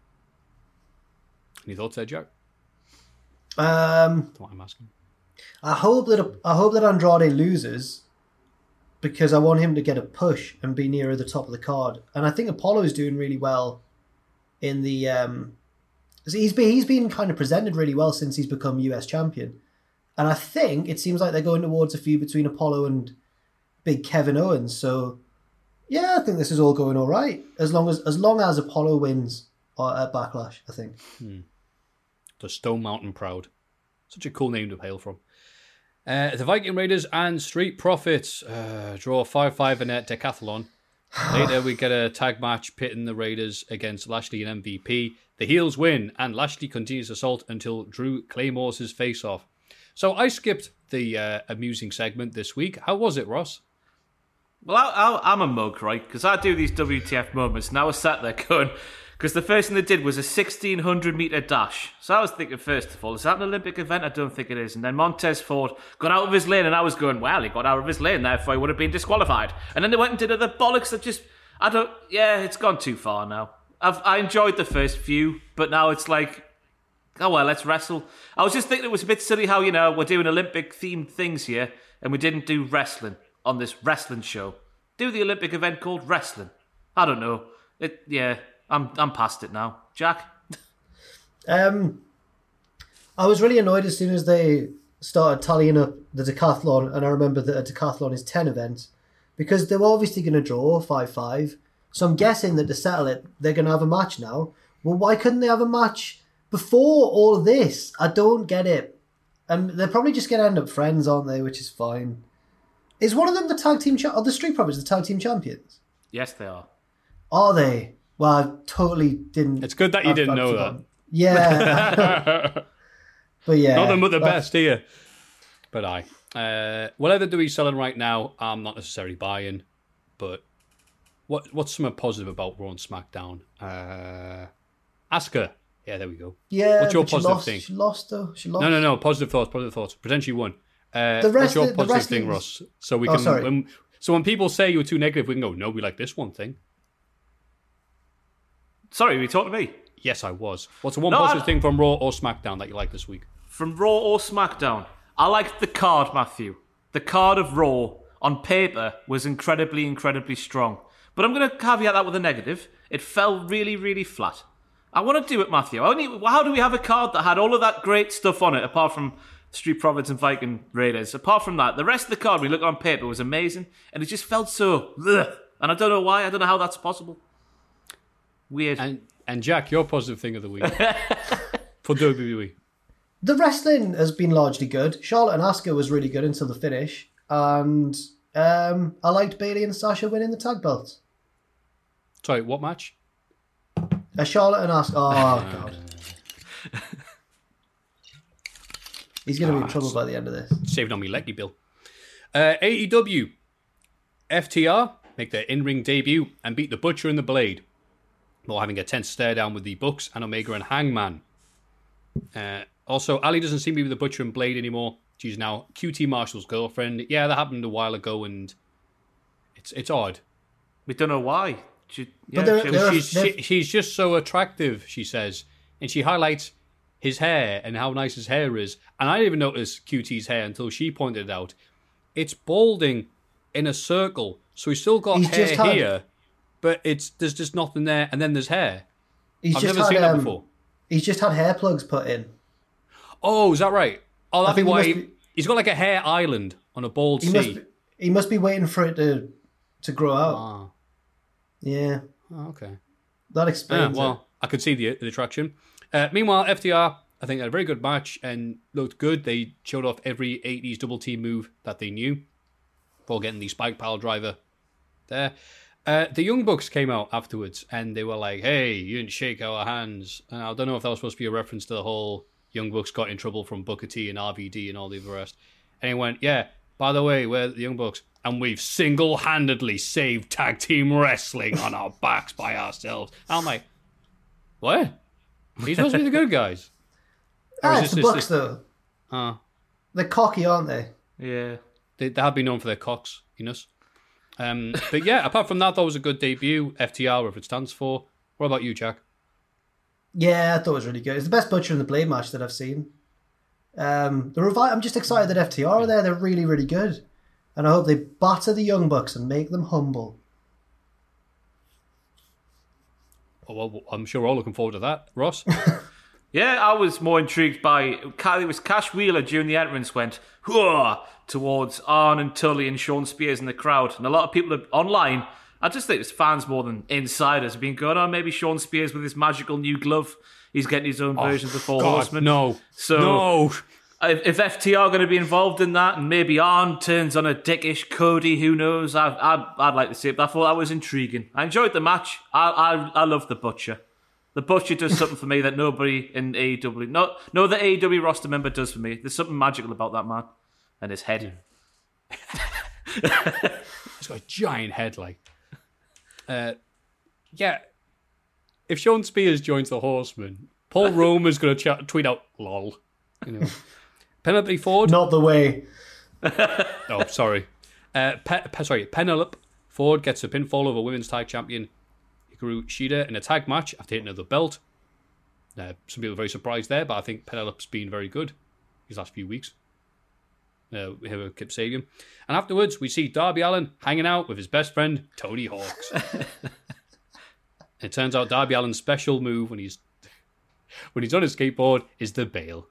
Speaker 5: Any thoughts there, Jack?
Speaker 6: Um,
Speaker 5: That's what I'm asking.
Speaker 6: I hope that I hope that Andrade loses because I want him to get a push and be nearer the top of the card. And I think Apollo's doing really well in the. Um, he's been he's been kind of presented really well since he's become U S champion, and I think it seems like they're going towards a feud between Apollo and Big Kevin Owens. So yeah, I think this is all going all right as long as as long as Apollo wins at Backlash. I think.
Speaker 5: Hmm. The Stone Mountain Proud. Such a cool name to hail from. Uh, the Viking Raiders and Street Profits uh, draw five five in a decathlon. Later, we get a tag match pitting the Raiders against Lashley and M V P. The heels win, and Lashley continues assault until Drew claymores his face off. So I skipped the uh, amusing segment this week. How was it, Ross?
Speaker 7: Well, I, I, I'm a mug, right? Because I do these W T F moments, and I was sat there going, because the first thing they did was a sixteen hundred metre dash. So I was thinking, first of all, is that an Olympic event? I don't think it is. And then Montez Ford got out of his lane, and I was going, well, he got out of his lane, therefore he would have been disqualified. And then they went and did other bollocks that just, I don't, yeah, it's gone too far now. I've, I enjoyed the first few, but now it's like, oh well, let's wrestle. I was just thinking it was a bit silly how, you know, we're doing Olympic-themed things here, and we didn't do wrestling on this wrestling show. Do the Olympic event called wrestling. I don't know. It, yeah... I'm I'm past it now. Jack?
Speaker 6: Um, I was really annoyed as soon as they started tallying up the decathlon, and I remember that a decathlon is ten events, because they were obviously going to draw five five. So I'm guessing that to settle it, they're going to have a match now well, why couldn't they have a match before all of this? I don't get it. And they're probably just going to end up friends, aren't they? Which is fine. Is one of them the tag team... Cha- are the Street Profits the tag team champions?
Speaker 7: Yes, they are.
Speaker 6: Are they? Well, I totally didn't...
Speaker 5: It's good that you
Speaker 6: I've,
Speaker 5: didn't
Speaker 6: I've
Speaker 5: know
Speaker 6: forgotten.
Speaker 5: that.
Speaker 6: Yeah. But yeah.
Speaker 5: Not them at the
Speaker 6: that-
Speaker 5: best here. But I. Uh, whatever they're doing selling right now, I'm not necessarily buying. But what what's something positive about Raw and SmackDown? Uh, Asuka. Yeah, there we go.
Speaker 6: Yeah,
Speaker 5: What's your
Speaker 6: but she
Speaker 5: positive
Speaker 6: lost,
Speaker 5: thing?
Speaker 6: She lost, though. She lost.
Speaker 5: No, no, no. Positive thoughts, positive thoughts. Pretend she won. Uh,
Speaker 6: The rest
Speaker 5: what's your
Speaker 6: of- the
Speaker 5: positive
Speaker 6: rest
Speaker 5: thing,
Speaker 6: is-
Speaker 5: Ross? So we
Speaker 6: Oh,
Speaker 5: can...
Speaker 6: sorry.
Speaker 5: When, so when people say you were too negative, we can go, no, we like this one thing.
Speaker 7: Sorry, were you talking to me?
Speaker 5: Yes, I was. What's the one
Speaker 7: No,
Speaker 5: positive
Speaker 7: I-
Speaker 5: thing from Raw or SmackDown that you like this week?
Speaker 7: From Raw or SmackDown? I liked the card, Matthew. The card of Raw, on paper, was incredibly, incredibly strong. But I'm going to caveat that with a negative. It fell really, really flat. I want to do it, Matthew. I only, how do we have a card that had all of that great stuff on it, apart from Street Profits and Viking Raiders? Apart from that, the rest of the card we looked on paper was amazing, and it just felt so... Ugh. And I don't know why. I don't know how that's possible. Weird.
Speaker 5: And and Jack, your positive thing of the week for W W E.
Speaker 6: The wrestling has been largely good. Charlotte and Asuka was really good until the finish. And um, I liked Bayley and Sasha winning the tag belts.
Speaker 5: Sorry, what match?
Speaker 6: Uh, Charlotte and Asuka. Oh, God. He's going to be in trouble by the end of this.
Speaker 5: Saving on me leggy bill. Uh, A E W. F T R make their in-ring debut and beat the Butcher and the Blade, while having a tense stare down with the Bucks and Omega and Hangman. Uh, also, Ali doesn't seem to be with the Butcher and Blade anymore. She's now Q T Marshall's girlfriend. Yeah, that happened a while ago, and it's it's odd.
Speaker 7: We don't know why. She, yeah,
Speaker 6: But there-
Speaker 7: she-
Speaker 6: there are-
Speaker 5: She's, she, she's just so attractive, she says. And she highlights his hair and how nice his hair is. And I didn't even notice Q T's hair until she pointed it out. It's balding in a circle. So he's still got
Speaker 6: He's
Speaker 5: hair
Speaker 6: just had-
Speaker 5: here, but it's there's just nothing there, and then there's hair.
Speaker 6: He's
Speaker 5: I've
Speaker 6: just
Speaker 5: never
Speaker 6: had,
Speaker 5: seen that
Speaker 6: um,
Speaker 5: before.
Speaker 6: He's just had hair plugs put in.
Speaker 5: Oh, is that right? Oh, that'd be
Speaker 6: think he
Speaker 5: why
Speaker 6: must
Speaker 5: he,
Speaker 6: be-
Speaker 5: he's got like a hair island on a bald
Speaker 6: He
Speaker 5: sea.
Speaker 6: must be, he must be waiting for it to to grow out.
Speaker 5: Ah,
Speaker 6: Yeah,
Speaker 5: oh, okay.
Speaker 6: that
Speaker 5: Yeah,
Speaker 6: explains it.
Speaker 5: well, I could see the, the attraction. Uh, meanwhile, F T R, I think, had a very good match and looked good. They showed off every eighties double team move that they knew for getting the spike pile driver there. Uh, the Young Bucks came out afterwards and they were like, hey, you didn't shake our hands. And I don't know if that was supposed to be a reference to the whole Young Bucks got in trouble from Booker T and R V D and all the rest. And he went, yeah, by the way, we're the Young Bucks and we've single-handedly saved tag team wrestling on our backs by ourselves. And I'm like, what? He's supposed to be the good guys. Or
Speaker 6: Ah,
Speaker 5: is
Speaker 6: it's
Speaker 5: this-
Speaker 6: the
Speaker 5: this-
Speaker 6: Bucks, though.
Speaker 5: Uh,
Speaker 6: They're cocky, aren't they?
Speaker 7: yeah.
Speaker 5: they, they have been known for their cocks, you know. Um, but yeah, apart from that, that was a good debut. F T R, whatever it stands for. What about you, Jack?
Speaker 6: Yeah, I thought it was really good. It's the best Butcher and the Blade match that I've seen. Um, the revi- I'm just excited that F T R are there. They're really, really good. And I hope they batter the Young Bucks and make them humble.
Speaker 5: Oh, well, I'm sure we're all looking forward to that. Ross?
Speaker 7: Yeah, I was more intrigued by it was Cash Wheeler during the entrance went Hooah! Towards Arn and Tully and Sean Spears in the crowd, and a lot of people are online. I just think it's fans more than insiders have been going on. Maybe Sean Spears with his magical new glove, he's getting his own version of the Four
Speaker 5: God,
Speaker 7: Horsemen.
Speaker 5: no.
Speaker 7: So
Speaker 5: no.
Speaker 7: if, if F T R are going to be involved in that, and maybe Arn turns on a dickish Cody, who knows? I, I, I'd like to see it. But I thought that was intriguing. I enjoyed the match. I, I, I love the Butcher. The Butcher does something for me that nobody in A E W, no, no, the A E W roster member does for me. There's something magical about that man and his head.
Speaker 5: He's got a giant head, like. Uh, yeah. If Sean Spears joins the Horsemen, Paul Romer's going to tweet out, lol. You know. Penelope Ford?
Speaker 6: Not the way.
Speaker 5: Oh, sorry. Uh, Pe- Pe- sorry, Penelope Ford gets a pinfall over women's tag champion Hikaru Shida in a tag match after hitting her the belt. Uh, some people are very surprised there, but I think Penelope's been very good these last few weeks. Uh, here with Kip Sabian. And afterwards, we see Darby Allin hanging out with his best friend, Tony Hawks. It turns out Darby Allin's special move when he's when he's on his skateboard is the bail.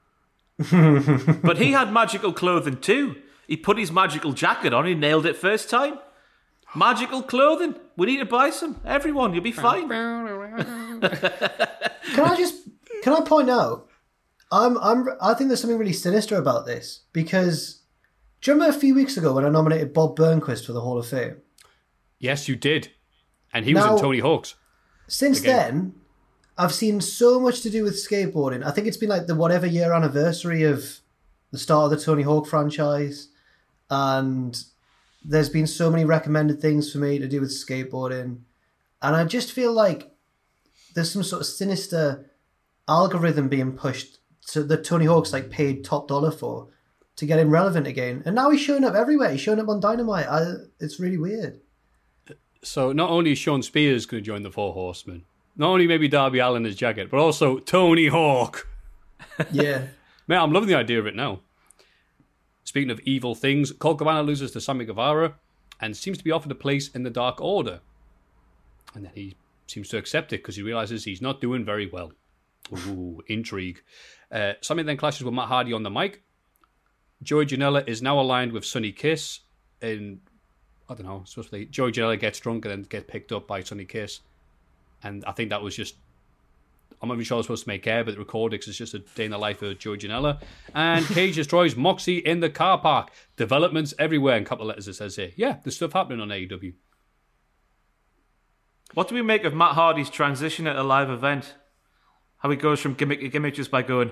Speaker 7: But he had magical clothing too. He put his magical jacket on. He nailed it first time. Magical clothing. We need to buy some. Everyone, you'll be fine.
Speaker 6: Can I just can I point out? I'm I'm I think there's something really sinister about this because do you remember a few weeks ago when I nominated Bob Burnquist for the Hall of Fame?
Speaker 5: Yes, you did, and he
Speaker 6: Now,
Speaker 5: was in Tony Hawk's.
Speaker 6: Since
Speaker 5: Again.
Speaker 6: then, I've seen so much to do with skateboarding. I think it's been like the whatever year anniversary of the start of the Tony Hawk franchise, and there's been so many recommended things for me to do with skateboarding, and I just feel like there's some sort of sinister algorithm being pushed to that Tony Hawk's like paid top dollar for to get him relevant again, and now he's showing up everywhere. He's showing up on Dynamite. I, it's really weird.
Speaker 5: So not only is Sean Spears going to join the Four Horsemen, not only maybe Darby Allin as Jacket, but also Tony Hawk.
Speaker 6: Yeah.
Speaker 5: Man, I'm loving the idea of it now. Speaking of evil things, Colt Cabana loses to Sammy Guevara and seems to be offered a place in the Dark Order. And then he seems to accept it because he realizes he's not doing very well. Ooh, intrigue. Uh, Sammy then clashes with Matt Hardy on the mic. Joey Janela is now aligned with Sonny Kiss. In, I don't know, supposed to be Joey Janela gets drunk and then gets picked up by Sonny Kiss. And I think that was just, I'm not even sure I was supposed to make air, but the recordings is just a day in the life of Joey Janela. And Cage destroys Moxie in the car park. Developments everywhere. And a couple of letters it says here. Yeah, there's stuff happening on A E W.
Speaker 7: What do we make of Matt Hardy's transition at a live event? How he goes from gimmick to gimmick just by going...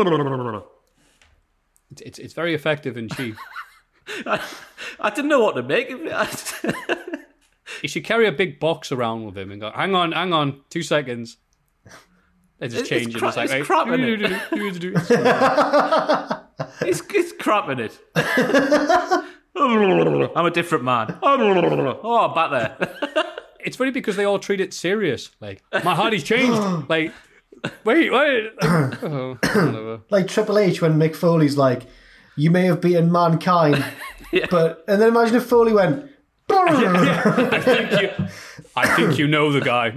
Speaker 5: It's, it's, it's very effective and cheap.
Speaker 7: I, I didn't know what to make of it.
Speaker 5: He should carry a big box around with him and go, hang on, hang on, two seconds. They just
Speaker 7: It's-
Speaker 5: change
Speaker 7: it's
Speaker 5: it.
Speaker 7: cra-
Speaker 5: It's like,
Speaker 7: it's
Speaker 5: right,
Speaker 7: crap, isn't
Speaker 5: do,
Speaker 7: it?
Speaker 5: do, do, do, do, do.
Speaker 7: He's, he's crap in it. I'm a different man. Oh, I'm back there.
Speaker 5: It's funny because they all treat it serious. Like, my Hardy's changed. Like, wait, wait. Like, oh, whatever.
Speaker 6: Like Triple H when Mick Foley's like, you may have beaten mankind,
Speaker 7: Yeah.
Speaker 6: but... And then imagine if Foley went...
Speaker 5: I think you, I think you know the guy.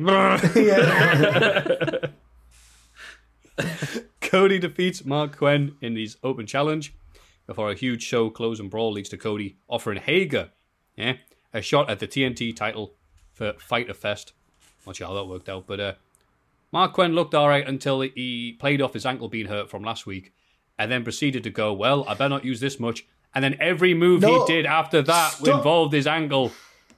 Speaker 5: Cody defeats Mark Quinn in his open challenge before a huge show close and brawl leads to Cody offering Hager, yeah, a shot at the T N T title for Fighter Fest. Not sure how that worked out, but uh, Mark Quinn looked alright until he played off his ankle being hurt from last week, and then proceeded to go, well, I better not use this much. And then every move
Speaker 6: No,
Speaker 5: he did after that
Speaker 6: stop.
Speaker 5: involved his ankle.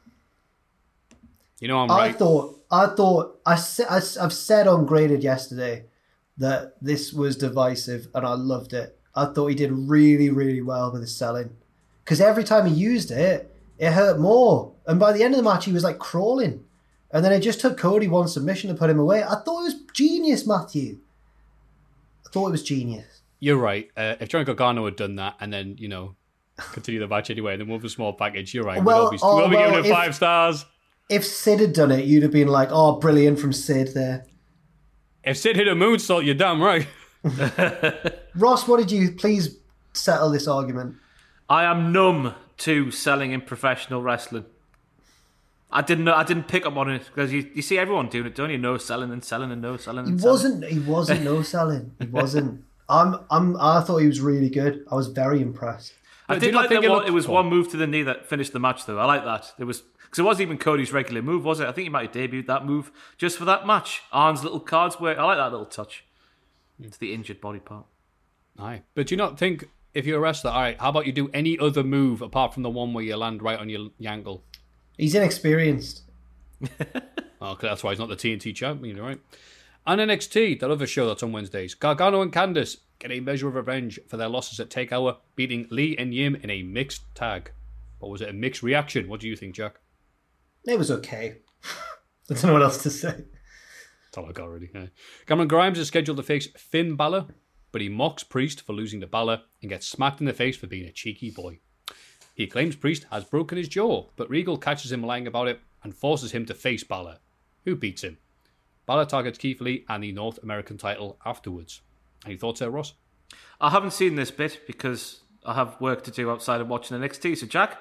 Speaker 5: You know I'm
Speaker 6: I
Speaker 5: right.
Speaker 6: thought, I thought, I, sa- I, I've said on Graded yesterday that this was divisive and I loved it. I thought he did really, really well with his selling. Because every time he used it, it hurt more. And by the end of the match, he was like crawling. And then it just took Cody one submission to put him away. I thought it was genius, Matthew. I thought it was genius.
Speaker 5: You're right. Uh, if Johnny Gargano had done that and then, you know, continue the match anyway and then move a small package, you're right.
Speaker 6: Well,
Speaker 5: we'll be,
Speaker 6: oh,
Speaker 5: we'll be
Speaker 6: well,
Speaker 5: giving it
Speaker 6: if-
Speaker 5: five stars.
Speaker 6: If Sid had done it, you'd have been like, oh, brilliant from Sid there.
Speaker 5: If Sid hit a moonsault, you're damn right.
Speaker 6: Ross, what did you... Please settle this argument.
Speaker 7: I am numb to selling in professional wrestling. I didn't know. I didn't pick up on it because you, you see everyone doing it, don't you? No selling and selling and no selling.
Speaker 6: He
Speaker 7: And selling.
Speaker 6: wasn't. He wasn't no selling. He wasn't. I'm. I'm. I thought he was really good. I was very impressed.
Speaker 7: I
Speaker 5: Do you
Speaker 7: did
Speaker 5: not
Speaker 7: like
Speaker 5: think
Speaker 7: that.
Speaker 5: it
Speaker 7: One,
Speaker 5: looked
Speaker 7: it was
Speaker 5: fun?
Speaker 7: one move to the knee that finished the match, though. I like that. It was because it wasn't even Cody's regular move, was it? I think he might have debuted that move just for that match. Arn's little cards work. I like that little touch. It's the injured body part.
Speaker 5: Aye. But do you not think if you're a wrestler, all right, how about you do any other move apart from the one where you land right on your, your ankle?
Speaker 6: He's inexperienced.
Speaker 5: Well, 'cause that's why he's not the T N T champion, right? On N X T, that other show that's on Wednesdays, Gargano and Candice get a measure of revenge for their losses at Takeover, beating Lee and Yim in a mixed tag. Or was it a mixed reaction? What do you think, Jack?
Speaker 6: It was okay. I don't know what else to say.
Speaker 5: That's all I got already. Yeah. Cameron Grimes is scheduled to face Finn Balor, but he mocks Priest for losing to Balor and gets smacked in the face for being a cheeky boy. He claims Priest has broken his jaw, but Regal catches him lying about it and forces him to face Balor, who beats him. Balor targets Keith Lee and the North American title afterwards. Any thoughts there, Ross?
Speaker 7: I haven't seen this bit because I have work to do outside of watching N X T. So, Jack,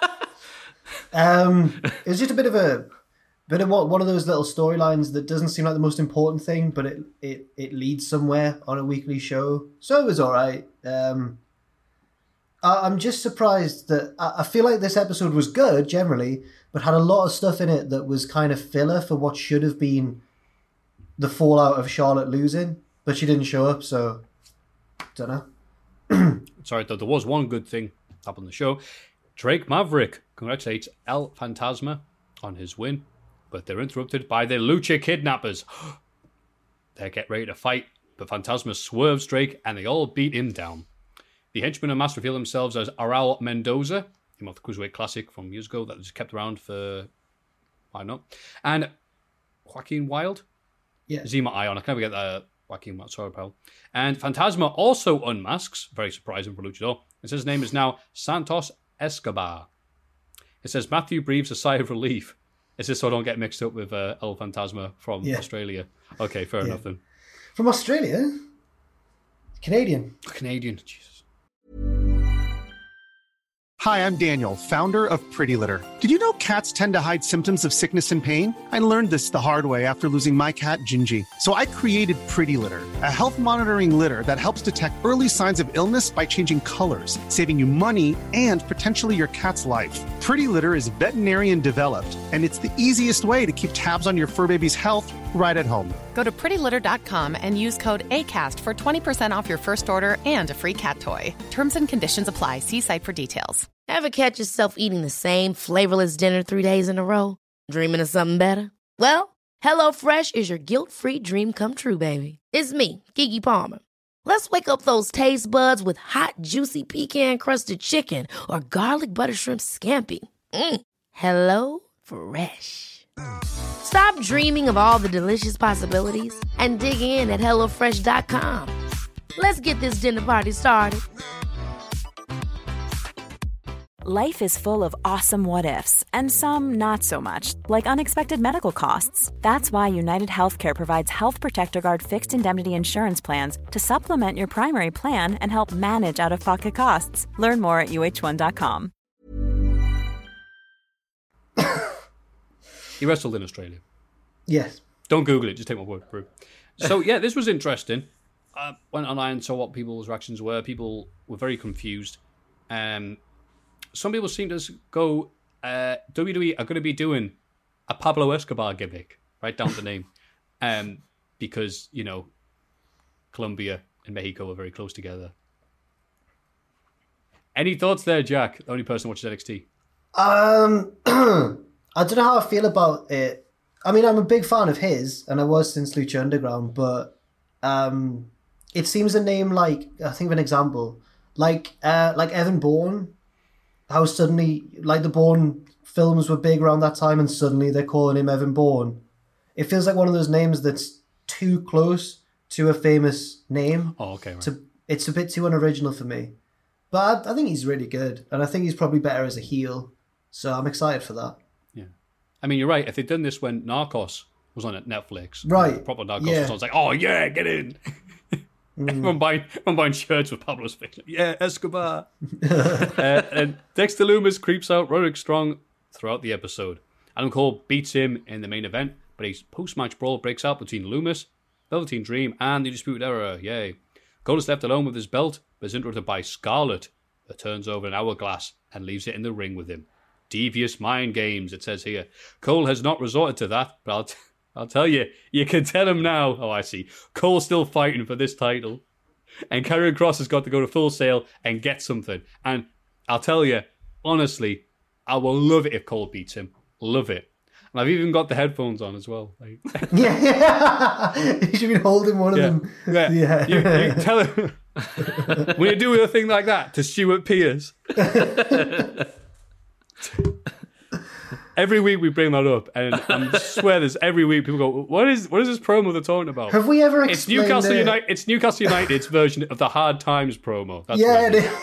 Speaker 6: Um, it was just a bit of a bit of what one of those little storylines that doesn't seem like the most important thing, but it it it leads somewhere on a weekly show. So it was all right. Um, I, I'm just surprised that I, I feel like this episode was good generally, but had a lot of stuff in it that was kind of filler for what should have been the fallout of Charlotte losing, but she didn't show up, so don't know.
Speaker 5: Sorry, though, there was one good thing happened on the show. Drake Maverick congratulates El Fantasma on his win, but they're interrupted by the Lucha Kidnappers. They get ready to fight, but Fantasma swerves Drake and they all beat him down. The henchmen and mask reveal themselves as Aral Mendoza, him of the Cruiserweight Classic from years ago that was kept around for, why not? And Joaquin Wilde?
Speaker 6: Yeah.
Speaker 5: Zima Ion, I can never get that. Joaquin Wilde, sorry, pal. And Fantasma also unmasks, very surprising for Luchador. It says his name is now Santos Escobar. It says Matthew breathes a sigh of relief. Is this so I don't get mixed up with uh, El Fantasma from
Speaker 6: Yeah.
Speaker 5: Australia? Okay, fair
Speaker 6: Yeah.
Speaker 5: enough then.
Speaker 6: From Australia? Canadian.
Speaker 5: Canadian, Jesus.
Speaker 9: Hi, I'm Daniel, founder of Pretty Litter. Did you know cats tend to hide symptoms of sickness and pain? I learned this the hard way after losing my cat, Gingy. So I created Pretty Litter, a health monitoring litter that helps detect early signs of illness by changing colors, saving you money and potentially your cat's life. Pretty Litter is veterinarian developed, and it's the easiest way to keep tabs on your fur baby's health right at home.
Speaker 10: Go to pretty litter dot com and use code ACAST for twenty percent off your first order and a free cat toy. Terms and conditions apply. See site for details.
Speaker 11: Ever catch yourself eating the same flavorless dinner three days in a row? Dreaming of something better? Well, HelloFresh is your guilt-free dream come true, baby. It's me, Keke Palmer. Let's wake up those taste buds with hot, juicy pecan-crusted chicken or garlic butter shrimp scampi. Mm. Hello Fresh. Stop dreaming of all the delicious possibilities and dig in at hello fresh dot com. Let's get this dinner party started.
Speaker 2: Life is full of awesome what-ifs, and some not so much, like unexpected medical costs. That's why United Healthcare provides Health Protector Guard fixed indemnity insurance plans to supplement your primary plan and help manage out-of-pocket costs. Learn more at U H one dot com.
Speaker 5: He wrestled in Australia.
Speaker 6: Yes.
Speaker 5: Don't Google it, just take my word for it. So, yeah, this was interesting. I went online and saw what people's reactions were. People were very confused. Um... Some people seem to go, uh, W W E are going to be doing a Pablo Escobar gimmick, right down the name, um, because, you know, Colombia and Mexico are very close together. Any thoughts there, Jack? The only person who watches N X T.
Speaker 6: Um, I don't know how I feel about it. I mean, I'm a big fan of his, and I was since Lucha Underground, but um, it seems a name like, I think of an example, like uh, like Evan Bourne. How suddenly, like the Bourne films were big around that time and suddenly they're calling him Evan Bourne. It feels like one of those names that's too close to a famous name.
Speaker 5: Oh, okay. Right.
Speaker 6: To, it's a bit too unoriginal for me. But I, I think he's really good. And I think he's probably better as a heel. So I'm excited for that.
Speaker 5: Yeah. I mean, you're right. If they'd done this when Narcos was on Netflix.
Speaker 6: Right.
Speaker 5: Proper Narcos
Speaker 6: yeah.
Speaker 5: was on, it's like, oh, yeah, get in. Mm. Everyone, buying, everyone buying shirts with Pablo's face. Yeah, Escobar. uh, and Dexter Lumis creeps out Roderick Strong throughout the episode. Adam Cole beats him in the main event, but a post-match brawl breaks out between Lumis, Velveteen Dream, and the Undisputed Era. Yay. Cole is left alone with his belt, but is interrupted by Scarlett, that turns over an hourglass and leaves it in the ring with him. Devious mind games, it says here. Cole has not resorted to that, but I'll... T- I'll tell you, you can tell him now. Oh, I see. Cole's still fighting for this title. And Karrion Kross has got to go to Full Sail and get something. And I'll tell you, honestly, I will love it if Cole beats him. Love it. And I've even got the headphones on as well. Like,
Speaker 6: yeah, yeah. You should be holding one of
Speaker 5: yeah.
Speaker 6: them.
Speaker 5: Yeah.
Speaker 6: yeah.
Speaker 5: You, you tell him. When you do a thing like that to Stuart Pearce. Every week we bring that up, and I swear there's every week people go, "What is what is this promo they're talking about?"
Speaker 6: Have we ever
Speaker 5: It's
Speaker 6: explained
Speaker 5: Newcastle
Speaker 6: it?
Speaker 5: United. It's Newcastle United's version of the Hard Times promo. That's
Speaker 6: yeah,
Speaker 5: what
Speaker 6: it is.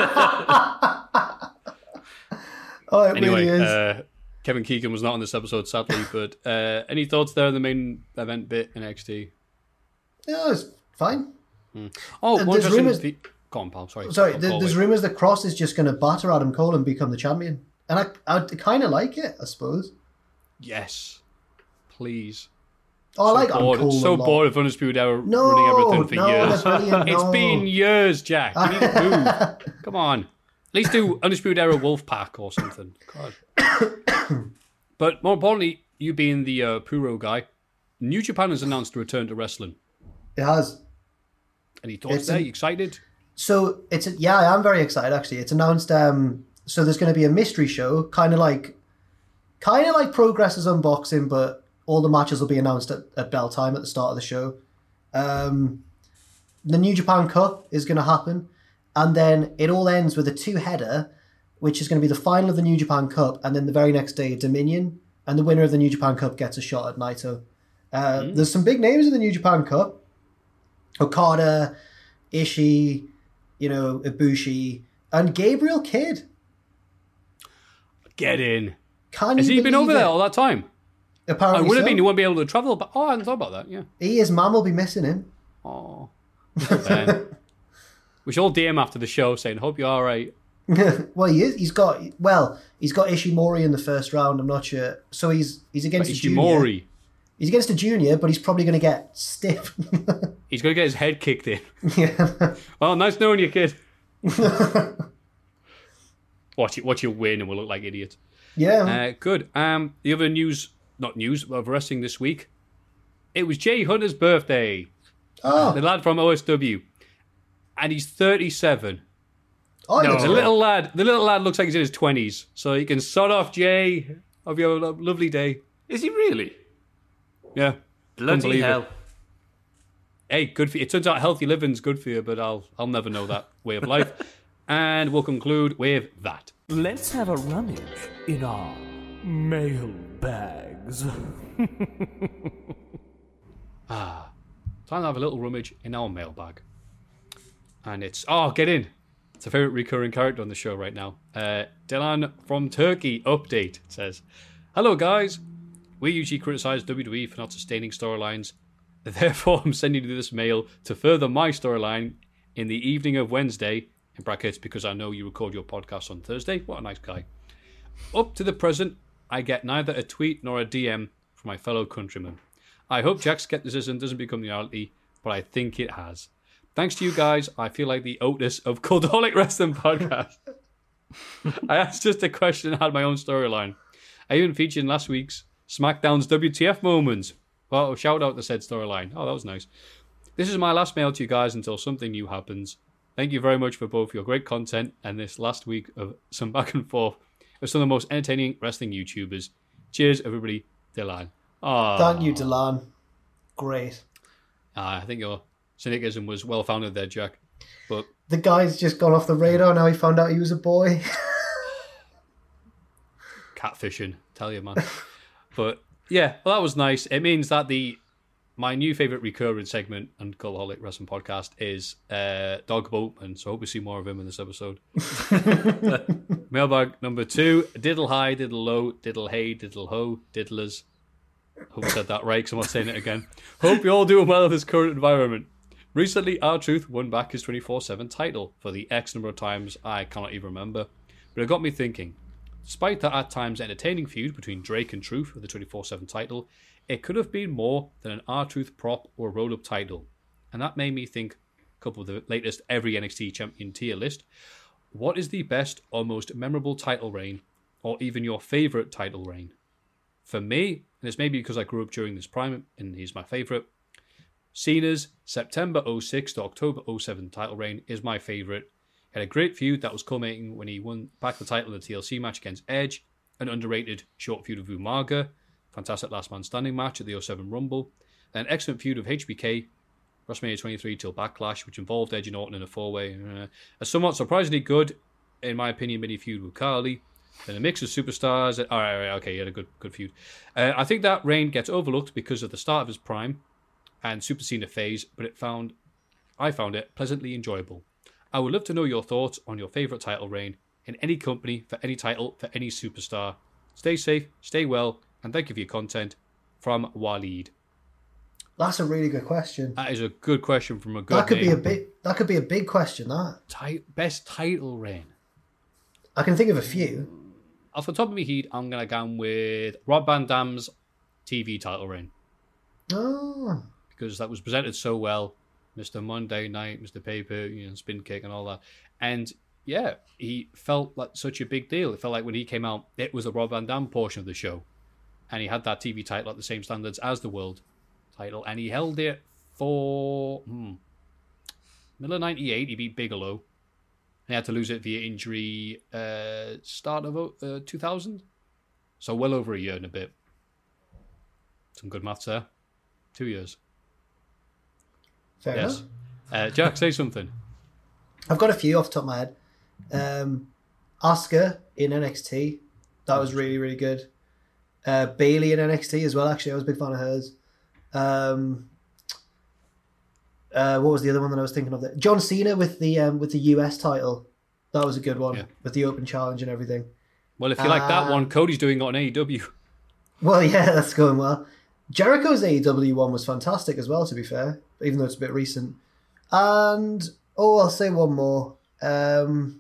Speaker 6: Oh, it
Speaker 5: anyway,
Speaker 6: really is.
Speaker 5: Uh, Kevin Keegan was not on this episode, sadly. But uh, any thoughts there on the main event bit in N X T?
Speaker 6: Yeah, it's fine.
Speaker 5: Hmm. Oh,
Speaker 6: Uh,
Speaker 5: one
Speaker 6: there's
Speaker 5: interesting.
Speaker 6: rumours-
Speaker 5: The... Go on, pal. Sorry.
Speaker 6: Sorry,
Speaker 5: I'll
Speaker 6: there,
Speaker 5: call
Speaker 6: there's
Speaker 5: it.
Speaker 6: rumours that Cross is just going to batter Adam Cole and become the champion. And I, I kind of like it, I suppose.
Speaker 5: Yes, please.
Speaker 6: Oh, I like
Speaker 5: so
Speaker 6: Adam
Speaker 5: bored,
Speaker 6: Cole
Speaker 5: so
Speaker 6: a lot.
Speaker 5: bored of Undisputed Era
Speaker 6: No,
Speaker 5: running everything for
Speaker 6: no,
Speaker 5: years.
Speaker 6: they're brilliant,
Speaker 5: It's
Speaker 6: no.
Speaker 5: been years, Jack. You need to move. Come on. At least do Undisputed Era Wolfpack or something. God. But more importantly, you being the uh, Puro guy, New Japan has announced a return to wrestling.
Speaker 6: It has.
Speaker 5: Any thoughts
Speaker 6: It's
Speaker 5: there?
Speaker 6: a-
Speaker 5: You excited?
Speaker 6: So it's a, yeah, I am very excited actually. It's announced. Um, so there's going to be a mystery show, kind of like, kind of like Progress's unboxing, but all the matches will be announced at, at bell time at the start of the show. Um, the New Japan Cup is going to happen, and then it all ends with a two-header, which is going to be the final of the New Japan Cup, and then the very next day Dominion, and the winner of the New Japan Cup gets a shot at Naito. Uh,
Speaker 5: Mm.
Speaker 6: There's some big names in the New Japan Cup: Okada, Ishii, you know, Ibushi, and Gabriel Kidd.
Speaker 5: Get in.
Speaker 6: Can
Speaker 5: Has
Speaker 6: you
Speaker 5: he been
Speaker 6: believe
Speaker 5: over
Speaker 6: it?
Speaker 5: there all that time?
Speaker 6: Apparently
Speaker 5: I would have
Speaker 6: so.
Speaker 5: been. He won't be able to travel. But oh, I hadn't thought about that. Yeah.
Speaker 6: He, his mum will be missing him.
Speaker 5: Oh. Ben. We should all D M after the show saying, "Hope you're all right."
Speaker 6: Well, he is. He's got well, he's got Ishimori in the first round. I'm not sure. So he's he's against
Speaker 5: But
Speaker 6: a junior.
Speaker 5: Ishimori.
Speaker 6: He's against a junior, but he's probably going to get stiff.
Speaker 5: He's going to get his head kicked in.
Speaker 6: Yeah.
Speaker 5: Well, nice knowing you, kid. watch it. Watch you win, and we'll look like idiots.
Speaker 6: Yeah.
Speaker 5: Uh, good. Um, the other news, not news, of wrestling this week. It was Jay Hunter's birthday.
Speaker 6: Oh.
Speaker 5: The lad from O S W, and he's thirty-seven.
Speaker 6: Oh,
Speaker 5: No,
Speaker 6: looks
Speaker 5: the
Speaker 6: good.
Speaker 5: little lad, the little lad looks like he's in his twenties. So you can sod off, Jay. Hope you have a lo- lovely day.
Speaker 7: Is he really?
Speaker 5: Yeah.
Speaker 7: Bloody
Speaker 5: Couldn't believe
Speaker 7: hell.
Speaker 5: it. Hey, good for you. It turns out healthy living's good for you, but I'll I'll never know that way of life. And we'll conclude with that.
Speaker 4: Let's have a rummage in our mail bags.
Speaker 5: Ah, time to have a little rummage in our mailbag. And it's, oh, get in. It's a favourite recurring character on the show right now. Uh, Dylan from Turkey update says, "Hello guys, we usually criticise W W E for not sustaining storylines. Therefore, I'm sending you this mail to further my storyline in the evening of Wednesday, in brackets, because I know you record your podcast on Thursday." What a nice guy. "Up to the present, I get neither a tweet nor a D M from my fellow countrymen. I hope Jack's skepticism doesn't become reality, but I think it has. Thanks to you guys, I feel like the Otis of Cultaholic Wrestling Podcast. I asked just a question and had my own storyline. I even featured in last week's SmackDown's W T F moments. Well, shout out to said storyline. Oh, that was nice. This is my last mail to you guys until something new happens. Thank you very much for both your great content and this last week of some back and forth with some of the most entertaining wrestling YouTubers. Cheers, everybody. Dylan." Oh,
Speaker 6: Thank you, Delan. Great.
Speaker 5: I think your cynicism was well founded there, Jack. But
Speaker 6: The guy's just gone off the radar now. He found out he was a boy.
Speaker 5: catfishing, tell you, man. But yeah, well, that was nice. It means that the my new favourite recurring segment on Cultaholic Wrestling Podcast is uh, Dog Boatman, so I hope we see more of him in this episode. Mailbag number two: diddle high, diddle low, diddle hey, diddle ho, diddlers. Hope I said that right, because I'm not saying it again. Hope you're all doing well in this current environment. Recently, R-Truth won back his twenty-four seven title for the X number of times I cannot even remember, but it got me thinking. Despite that at times entertaining feud between Drake and Truth for the twenty-four seven title, it could have been more than an R-Truth prop or roll-up title. And that made me think, coupled with the latest every N X T champion tier list, what is the best or most memorable title reign, or even your favourite title reign? For me, and it's maybe because I grew up during this prime and he's my favourite, Cena's September oh six to October oh seven title reign is my favourite. He had a great feud that was culminating when he won back the title in the T L C match against Edge, an underrated short feud of Umaga, fantastic last man standing match at the oh seven Rumble, an excellent feud of H B K, WrestleMania twenty-three till Backlash, which involved Edge and Orton in a four-way, uh, a somewhat surprisingly good, in my opinion, mini feud with Carly, then a mix of superstars. All right, all right, okay, he had a good good feud. Uh, I think that reign gets overlooked because of the start of his prime and Super Cena phase, but it found I found it pleasantly enjoyable. I would love to know your thoughts on your favourite title reign in any company, for any title, for any superstar. Stay safe, stay well, and thank you for your content. From Waleed.
Speaker 6: That's a really good question.
Speaker 5: That is a good question from a good
Speaker 6: That could
Speaker 5: name.
Speaker 6: be a big. That could be a big question. That
Speaker 5: Ti- best title reign.
Speaker 6: I can think of a few.
Speaker 5: Off the top of my head, I'm gonna go with Rob Van Dam's T V title reign
Speaker 6: Oh,
Speaker 5: because that was presented so well. Mister Monday Night, Mister Paper, you know, Spin Kick, and all that. And yeah, he felt like such a big deal. It felt like when he came out, it was the Rob Van Dam portion of the show. and he had that T V title at the same standards as the world title, and he held it for hmm, middle of ninety-eight. He beat Bigelow, and he had to lose it via injury uh, start of uh, two thousand, so well over a year and a bit. Some good maths there. Two years.
Speaker 6: Fair
Speaker 5: yes.
Speaker 6: enough.
Speaker 5: Uh, Jack, say something.
Speaker 6: I've got a few off the top of my head. Um, Asuka in N X T. That was really, really good. Uh, Bayley in N X T as well, actually. I was a big fan of hers. Um, uh, what was the other one that I was thinking of there? John Cena with the um, with the U S title. That was a good one. Yeah. With the open challenge and everything.
Speaker 5: Well, if you uh, like that one, Cody's doing it on A E W.
Speaker 6: Well, yeah, that's going well. Jericho's A E W one was fantastic as well, to be fair, even though it's a bit recent. And, oh, I'll say one more. Um,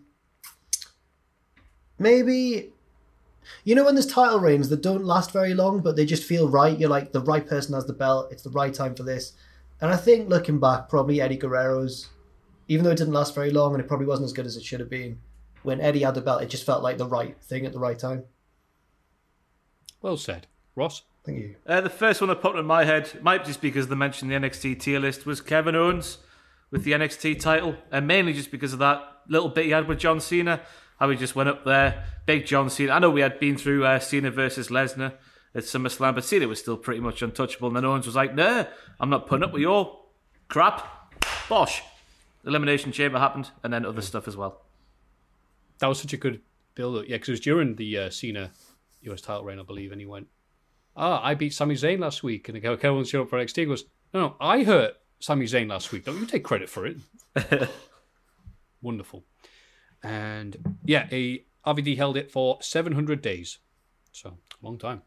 Speaker 6: maybe, you know when there's title reigns that don't last very long, but they just feel right? You're like, the right person has the belt. It's the right time for this. And I think, looking back, probably Eddie Guerrero's, even though it didn't last very long and it probably wasn't as good as it should have been, when Eddie had the belt, it just felt like the right thing at the right time.
Speaker 5: Well said. Ross?
Speaker 6: Thank you.
Speaker 7: Uh, the first one that popped in my head, might just because they mentioned the N X T tier list, was Kevin Owens with the N X T title, and mainly just because of that little bit he had with John Cena, how he just went up there, big John Cena. I know we had been through uh, Cena versus Lesnar at SummerSlam, but Cena was still pretty much untouchable, and then Owens was like, nah, I'm not putting up with your crap. Bosh. Elimination Chamber happened, and then other stuff as well.
Speaker 5: That was such a good build-up. Yeah, because it was during the uh, Cena U S title reign, I believe, and he went, ah, I beat Sami Zayn last week, and Kevin showed up for N X T. He goes, no, no, I hurt Sami Zayn last week. Don't you take credit for it. Wonderful. And yeah, a R V D held it for seven hundred days. So, a long time.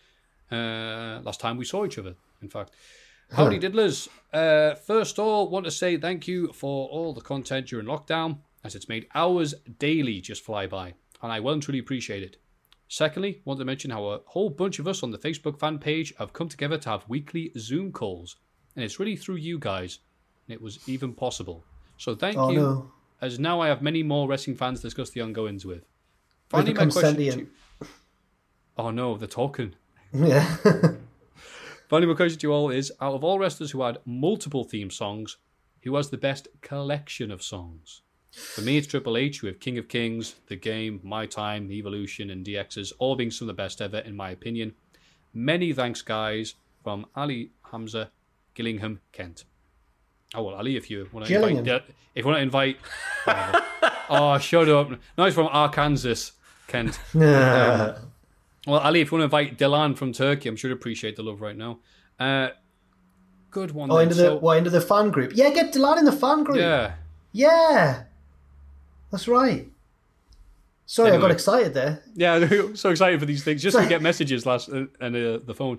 Speaker 5: Uh, last time we saw each other, in fact. Howdy diddlers. Uh, first of all, want to say thank you for all the content during lockdown, as it's made hours daily just fly by, and I well and truly appreciate it. Secondly, want to mention how a whole bunch of us on the Facebook fan page have come together to have weekly Zoom calls, and it's really through you guys, and it was even possible. So thank
Speaker 6: oh,
Speaker 5: you,
Speaker 6: no.
Speaker 5: as now I have many more wrestling fans to discuss the ongoings with.
Speaker 6: Finally, my question to...
Speaker 5: Oh no, they're talking.
Speaker 6: Yeah.
Speaker 5: Finally, my question to you all is, out of all wrestlers who had multiple theme songs, who has the best collection of songs? For me, it's Triple H with King of Kings, The Game, My Time, Evolution, and D X's, all being some of the best ever, in my opinion. Many thanks, guys, from Ali Hamza, Gillingham, Kent. Oh, well, Ali, if you want to invite... Uh, if you want to invite... oh, shut up. No, he's from Arkansas, Kent. um, well, Ali, if you want to invite Dilan from Turkey, I'm sure he'd appreciate the love right now. Uh, good one.
Speaker 6: Oh,
Speaker 5: then.
Speaker 6: into
Speaker 5: so,
Speaker 6: the what? Into the fan group? Yeah, get Dilan in the fan group.
Speaker 5: Yeah.
Speaker 6: Yeah. That's right. Sorry, anyway. I got excited there.
Speaker 5: Yeah, I'm so excited for these things. Just to get messages last uh, and uh, the phone.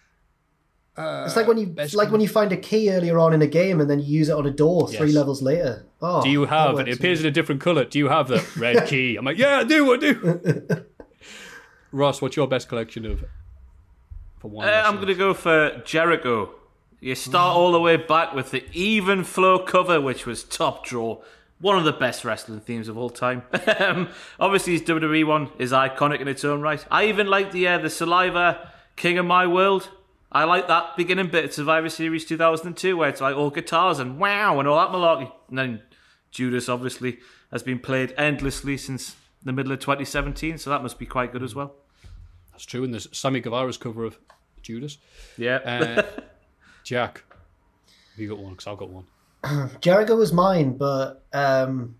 Speaker 5: Uh,
Speaker 6: it's like when you like when you find a key earlier on in a game and then you use it on a door yes. three levels later. Oh,
Speaker 5: do you have it? It appears in a different colour. Do you have the red key? I'm like, yeah, I do. I do. Ross, what's your best collection of?
Speaker 7: For one, uh, I'm going to go for Jericho. You start all the way back with the Even Flow cover, which was top draw. One of the best wrestling themes of all time. um, obviously, his W W E one is iconic in its own right. I even like the uh, the Saliva King of My World. I like that beginning bit of Survivor Series two thousand two, where it's like all guitars and wow and all that malarkey. And then Judas, obviously, has been played endlessly since the middle of twenty seventeen, so that must be quite good as well.
Speaker 5: That's true, and there's Sammy Guevara's cover of Judas.
Speaker 7: Yeah.
Speaker 5: Uh, Jack, have you got one? Because I've got one.
Speaker 6: Jericho was mine, but um,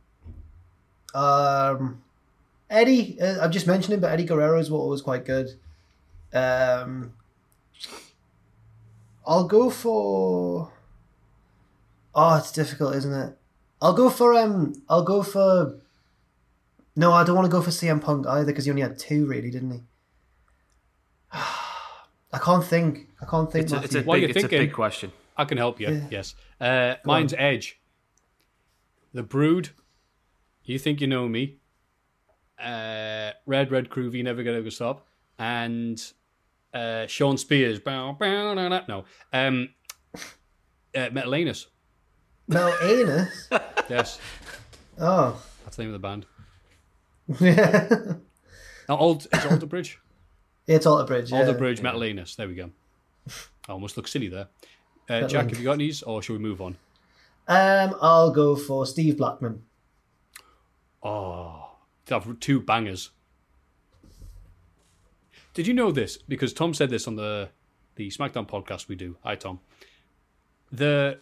Speaker 6: um, Eddie, uh, I've just mentioned him, but Eddie Guerrero's what was quite good. Um, I'll go for. Oh, it's difficult, isn't it? I'll go for um. I'll go for. No, I don't want to go for C M Punk either because he only had two, really, didn't he? I can't think. I can't think.
Speaker 7: It's a, it's a, big, it's a big question.
Speaker 5: I can help you. Yeah. Yes. Uh, mine's on. Edge. The Brood. You Think You Know Me. Uh, Red Red Groovy, Never Gonna Go Stop. And uh, Sean Spears. Bow, bow, no, no, no. Um, uh, Metal Anus.
Speaker 6: Metal Anus?
Speaker 5: Yes.
Speaker 6: Oh.
Speaker 5: That's the name of the band.
Speaker 6: Yeah.
Speaker 5: Now, old, it's Alter Bridge.
Speaker 6: It's Alter Bridge.
Speaker 5: Alter
Speaker 6: yeah.
Speaker 5: Bridge,
Speaker 6: yeah.
Speaker 5: Metal Anus. There we go. I almost look silly there. Uh, Jack, have you got these, or should we move on?
Speaker 6: Um, I'll go for Steve Blackman.
Speaker 5: Oh, they have two bangers. Did you know this? Because Tom said this on the the SmackDown podcast we do. Hi, Tom. The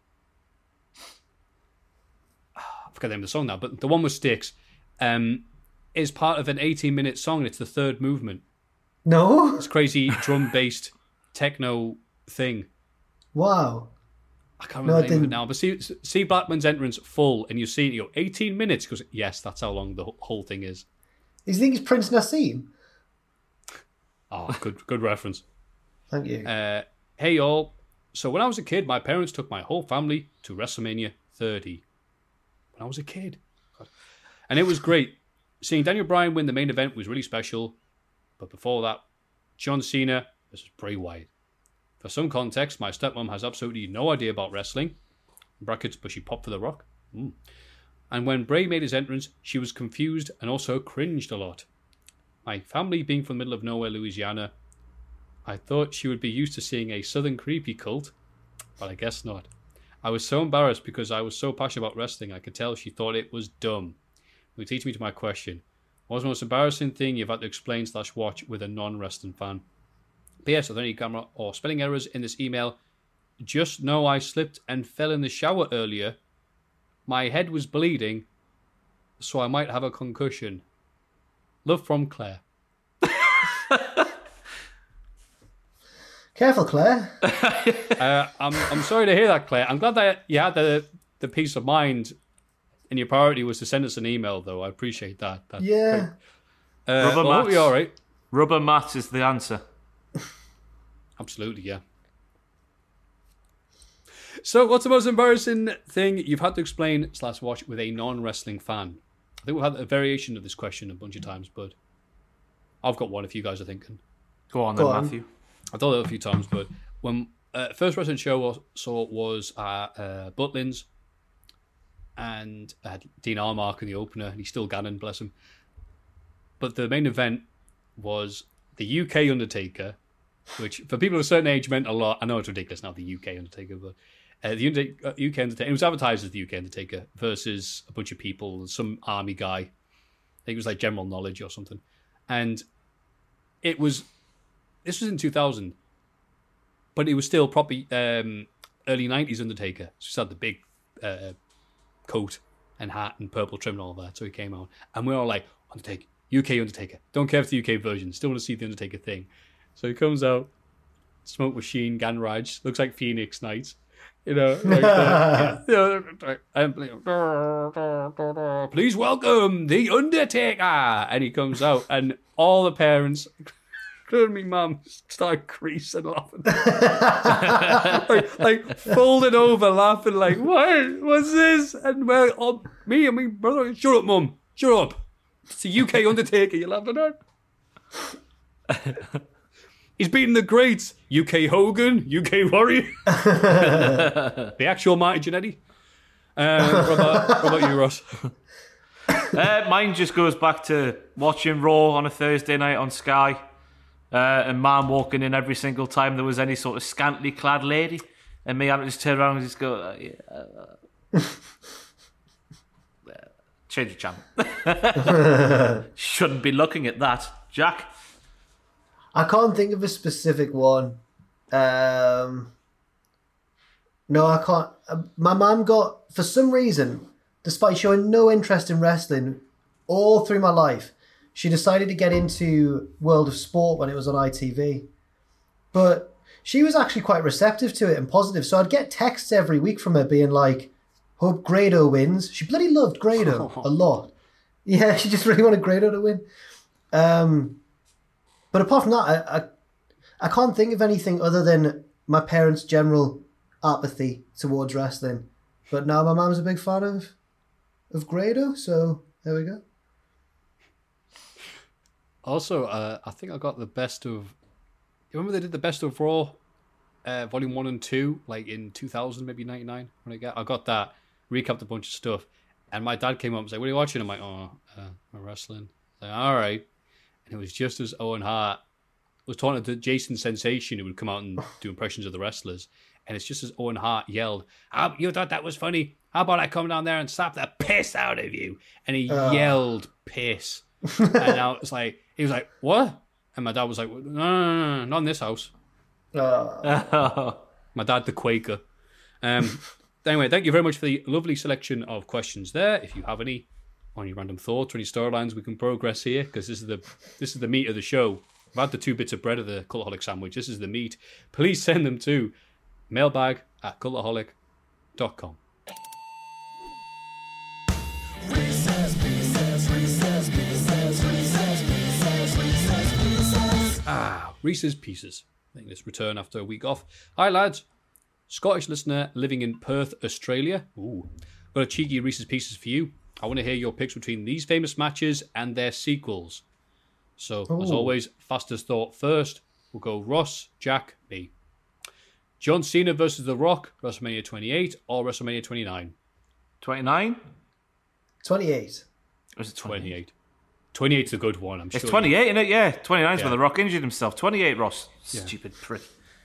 Speaker 5: I forget the name of the song now, but the one with Styx um, is part of an eighteen-minute song, and it's the third movement.
Speaker 6: No?
Speaker 5: It's crazy drum-based techno thing.
Speaker 6: Wow.
Speaker 5: I can't remember
Speaker 6: No,
Speaker 5: the name of it
Speaker 6: didn't.
Speaker 5: now, but see, see Blackman's entrance full, and you see it, you go, eighteen minutes? Because, yes, that's how long the whole thing is.
Speaker 6: You think it's Prince Nassim?
Speaker 5: Oh, good good reference.
Speaker 6: Thank you.
Speaker 5: Uh, hey, y'all. So when I was a kid, my parents took my whole family to WrestleMania thirty. When I was a kid. God. And it was great. Seeing Daniel Bryan win the main event was really special. But before that, John Cena versus Bray Wyatt. For some context, my stepmom has absolutely no idea about wrestling. In brackets, but she popped for The Rock. Mm. And when Bray made his entrance, she was confused and also cringed a lot. My family being from the middle of nowhere, Louisiana, I thought she would be used to seeing a southern creepy cult, but I guess not. I was so embarrassed because I was so passionate about wrestling, I could tell she thought it was dumb. Which leads me to my question. What's the most embarrassing thing you've had to explain slash watch with a non-wrestling fan? P S. Are there any grammar or spelling errors in this email? Just know I slipped and fell in the shower earlier. My head was bleeding, so I might have a concussion. Love from Claire.
Speaker 6: Careful, Claire.
Speaker 5: uh, I'm I'm sorry to hear that, Claire. I'm glad that you had the the peace of mind, and your priority was to send us an email, though. I appreciate that. That's
Speaker 6: yeah.
Speaker 5: Uh,
Speaker 7: Rubber
Speaker 5: well,
Speaker 7: mats.
Speaker 5: be all right.
Speaker 7: Rubber mats is the answer.
Speaker 5: Absolutely, yeah. So, what's the most embarrassing thing you've had to explain slash watch with a non-wrestling fan? I think we've had a variation of this question a bunch of times, but I've got one if you guys are thinking.
Speaker 7: Go on
Speaker 6: Go
Speaker 7: then,
Speaker 6: on.
Speaker 7: Matthew.
Speaker 5: I've thought it a few times, but when uh, first wrestling show I saw was at uh, Butlins, and I had Dean Armark in the opener, and he's still Gannon, bless him. But the main event was the U K Undertaker, which for people of a certain age meant a lot. I know it's ridiculous now, the U K Undertaker, but uh, the Undertaker, uh, U K Undertaker, it was advertised as the U K Undertaker versus a bunch of people, some army guy. I think it was like general knowledge or something. And it was, this was in two thousand, but it was still probably um, early nineties Undertaker. So he had the big uh, coat and hat and purple trim and all that. So he came out, and we were all like, Undertaker, U K Undertaker. Don't care for the U K version. Still want to see the Undertaker thing. So he comes out, Smoke Machine, Ganraj, looks like Phoenix Knights. You know, like the, you know, and please welcome the Undertaker. And he comes out, and all the parents, including me mum, start creasing laughing. like, like folded over laughing, like, what? What's this? And well, oh, me and my brother, shut up, mum, shut up. It's a U K Undertaker you're laughing at. He's beating the greats. U K Hogan, U K Warrior. The actual Marty Jannetty. Uh, what, about, what about you, Ross?
Speaker 7: Uh, mine just goes back to watching Raw on a Thursday night on Sky, uh, and Mum walking in every single time there was any sort of scantily clad lady, and me having to just turn around and just go, uh, yeah, uh, change the channel. Shouldn't be looking at that. Jack?
Speaker 6: I can't think of a specific one. Um, no, I can't. Uh, my mum got, for some reason, despite showing no interest in wrestling all through my life, she decided to get into World of Sport when it was on I T V. But she was actually quite receptive to it and positive. So I'd get texts every week from her being like, hope Grado wins. She bloody loved Grado a lot. Yeah, she just really wanted Grado to win. Um... But apart from that, I, I I can't think of anything other than my parents' general apathy towards wrestling. But now my mum's a big fan of of Grado, so there we go.
Speaker 5: Also, uh, I think I got the best of... You remember they did the best of Raw, uh, Volume one and two, like in two thousand, maybe ninety-nine? When I got, I got that, recapped a bunch of stuff, and my dad came up and said, what are you watching? I'm like, oh, uh, I'm wrestling. Like, all right. And it was just as Owen Hart was talking to Jason Sensation, who would come out and do impressions of the wrestlers, and it's just as Owen Hart yelled, oh, you thought that was funny? How about I come down there and slap the piss out of you? And he uh. yelled piss. And I was like, he was like, what? And my dad was like, no, no, no, no not in this house. Uh. My dad, the Quaker. Um, anyway, thank you very much for the lovely selection of questions there. If you have any on your random thoughts or any storylines, we can progress here, because this is the this is the meat of the show. I've had the two bits of bread of the Cultaholic sandwich. This is the meat. Please send them to mailbag at cultaholic dot com. Ah, Reese's Pieces. Making this return after a week off. Hi, lads. Scottish listener living in Perth, Australia. Ooh. Got a cheeky Reese's Pieces for you. I want to hear your picks between these famous matches and their sequels. So, Ooh. as always, fastest thought first. We'll go Ross, Jack, me. John Cena versus The Rock, WrestleMania twenty-eight or WrestleMania twenty-nine?
Speaker 7: twenty-nine?
Speaker 6: twenty-eight.
Speaker 7: Or is it twenty-eight?
Speaker 5: twenty-eight's a good one, I'm
Speaker 7: it's
Speaker 5: sure.
Speaker 7: It's twenty-eight, isn't it? Yeah, twenty-nine's yeah. when The Rock injured himself. twenty-eight, Ross. Yeah. Stupid prick.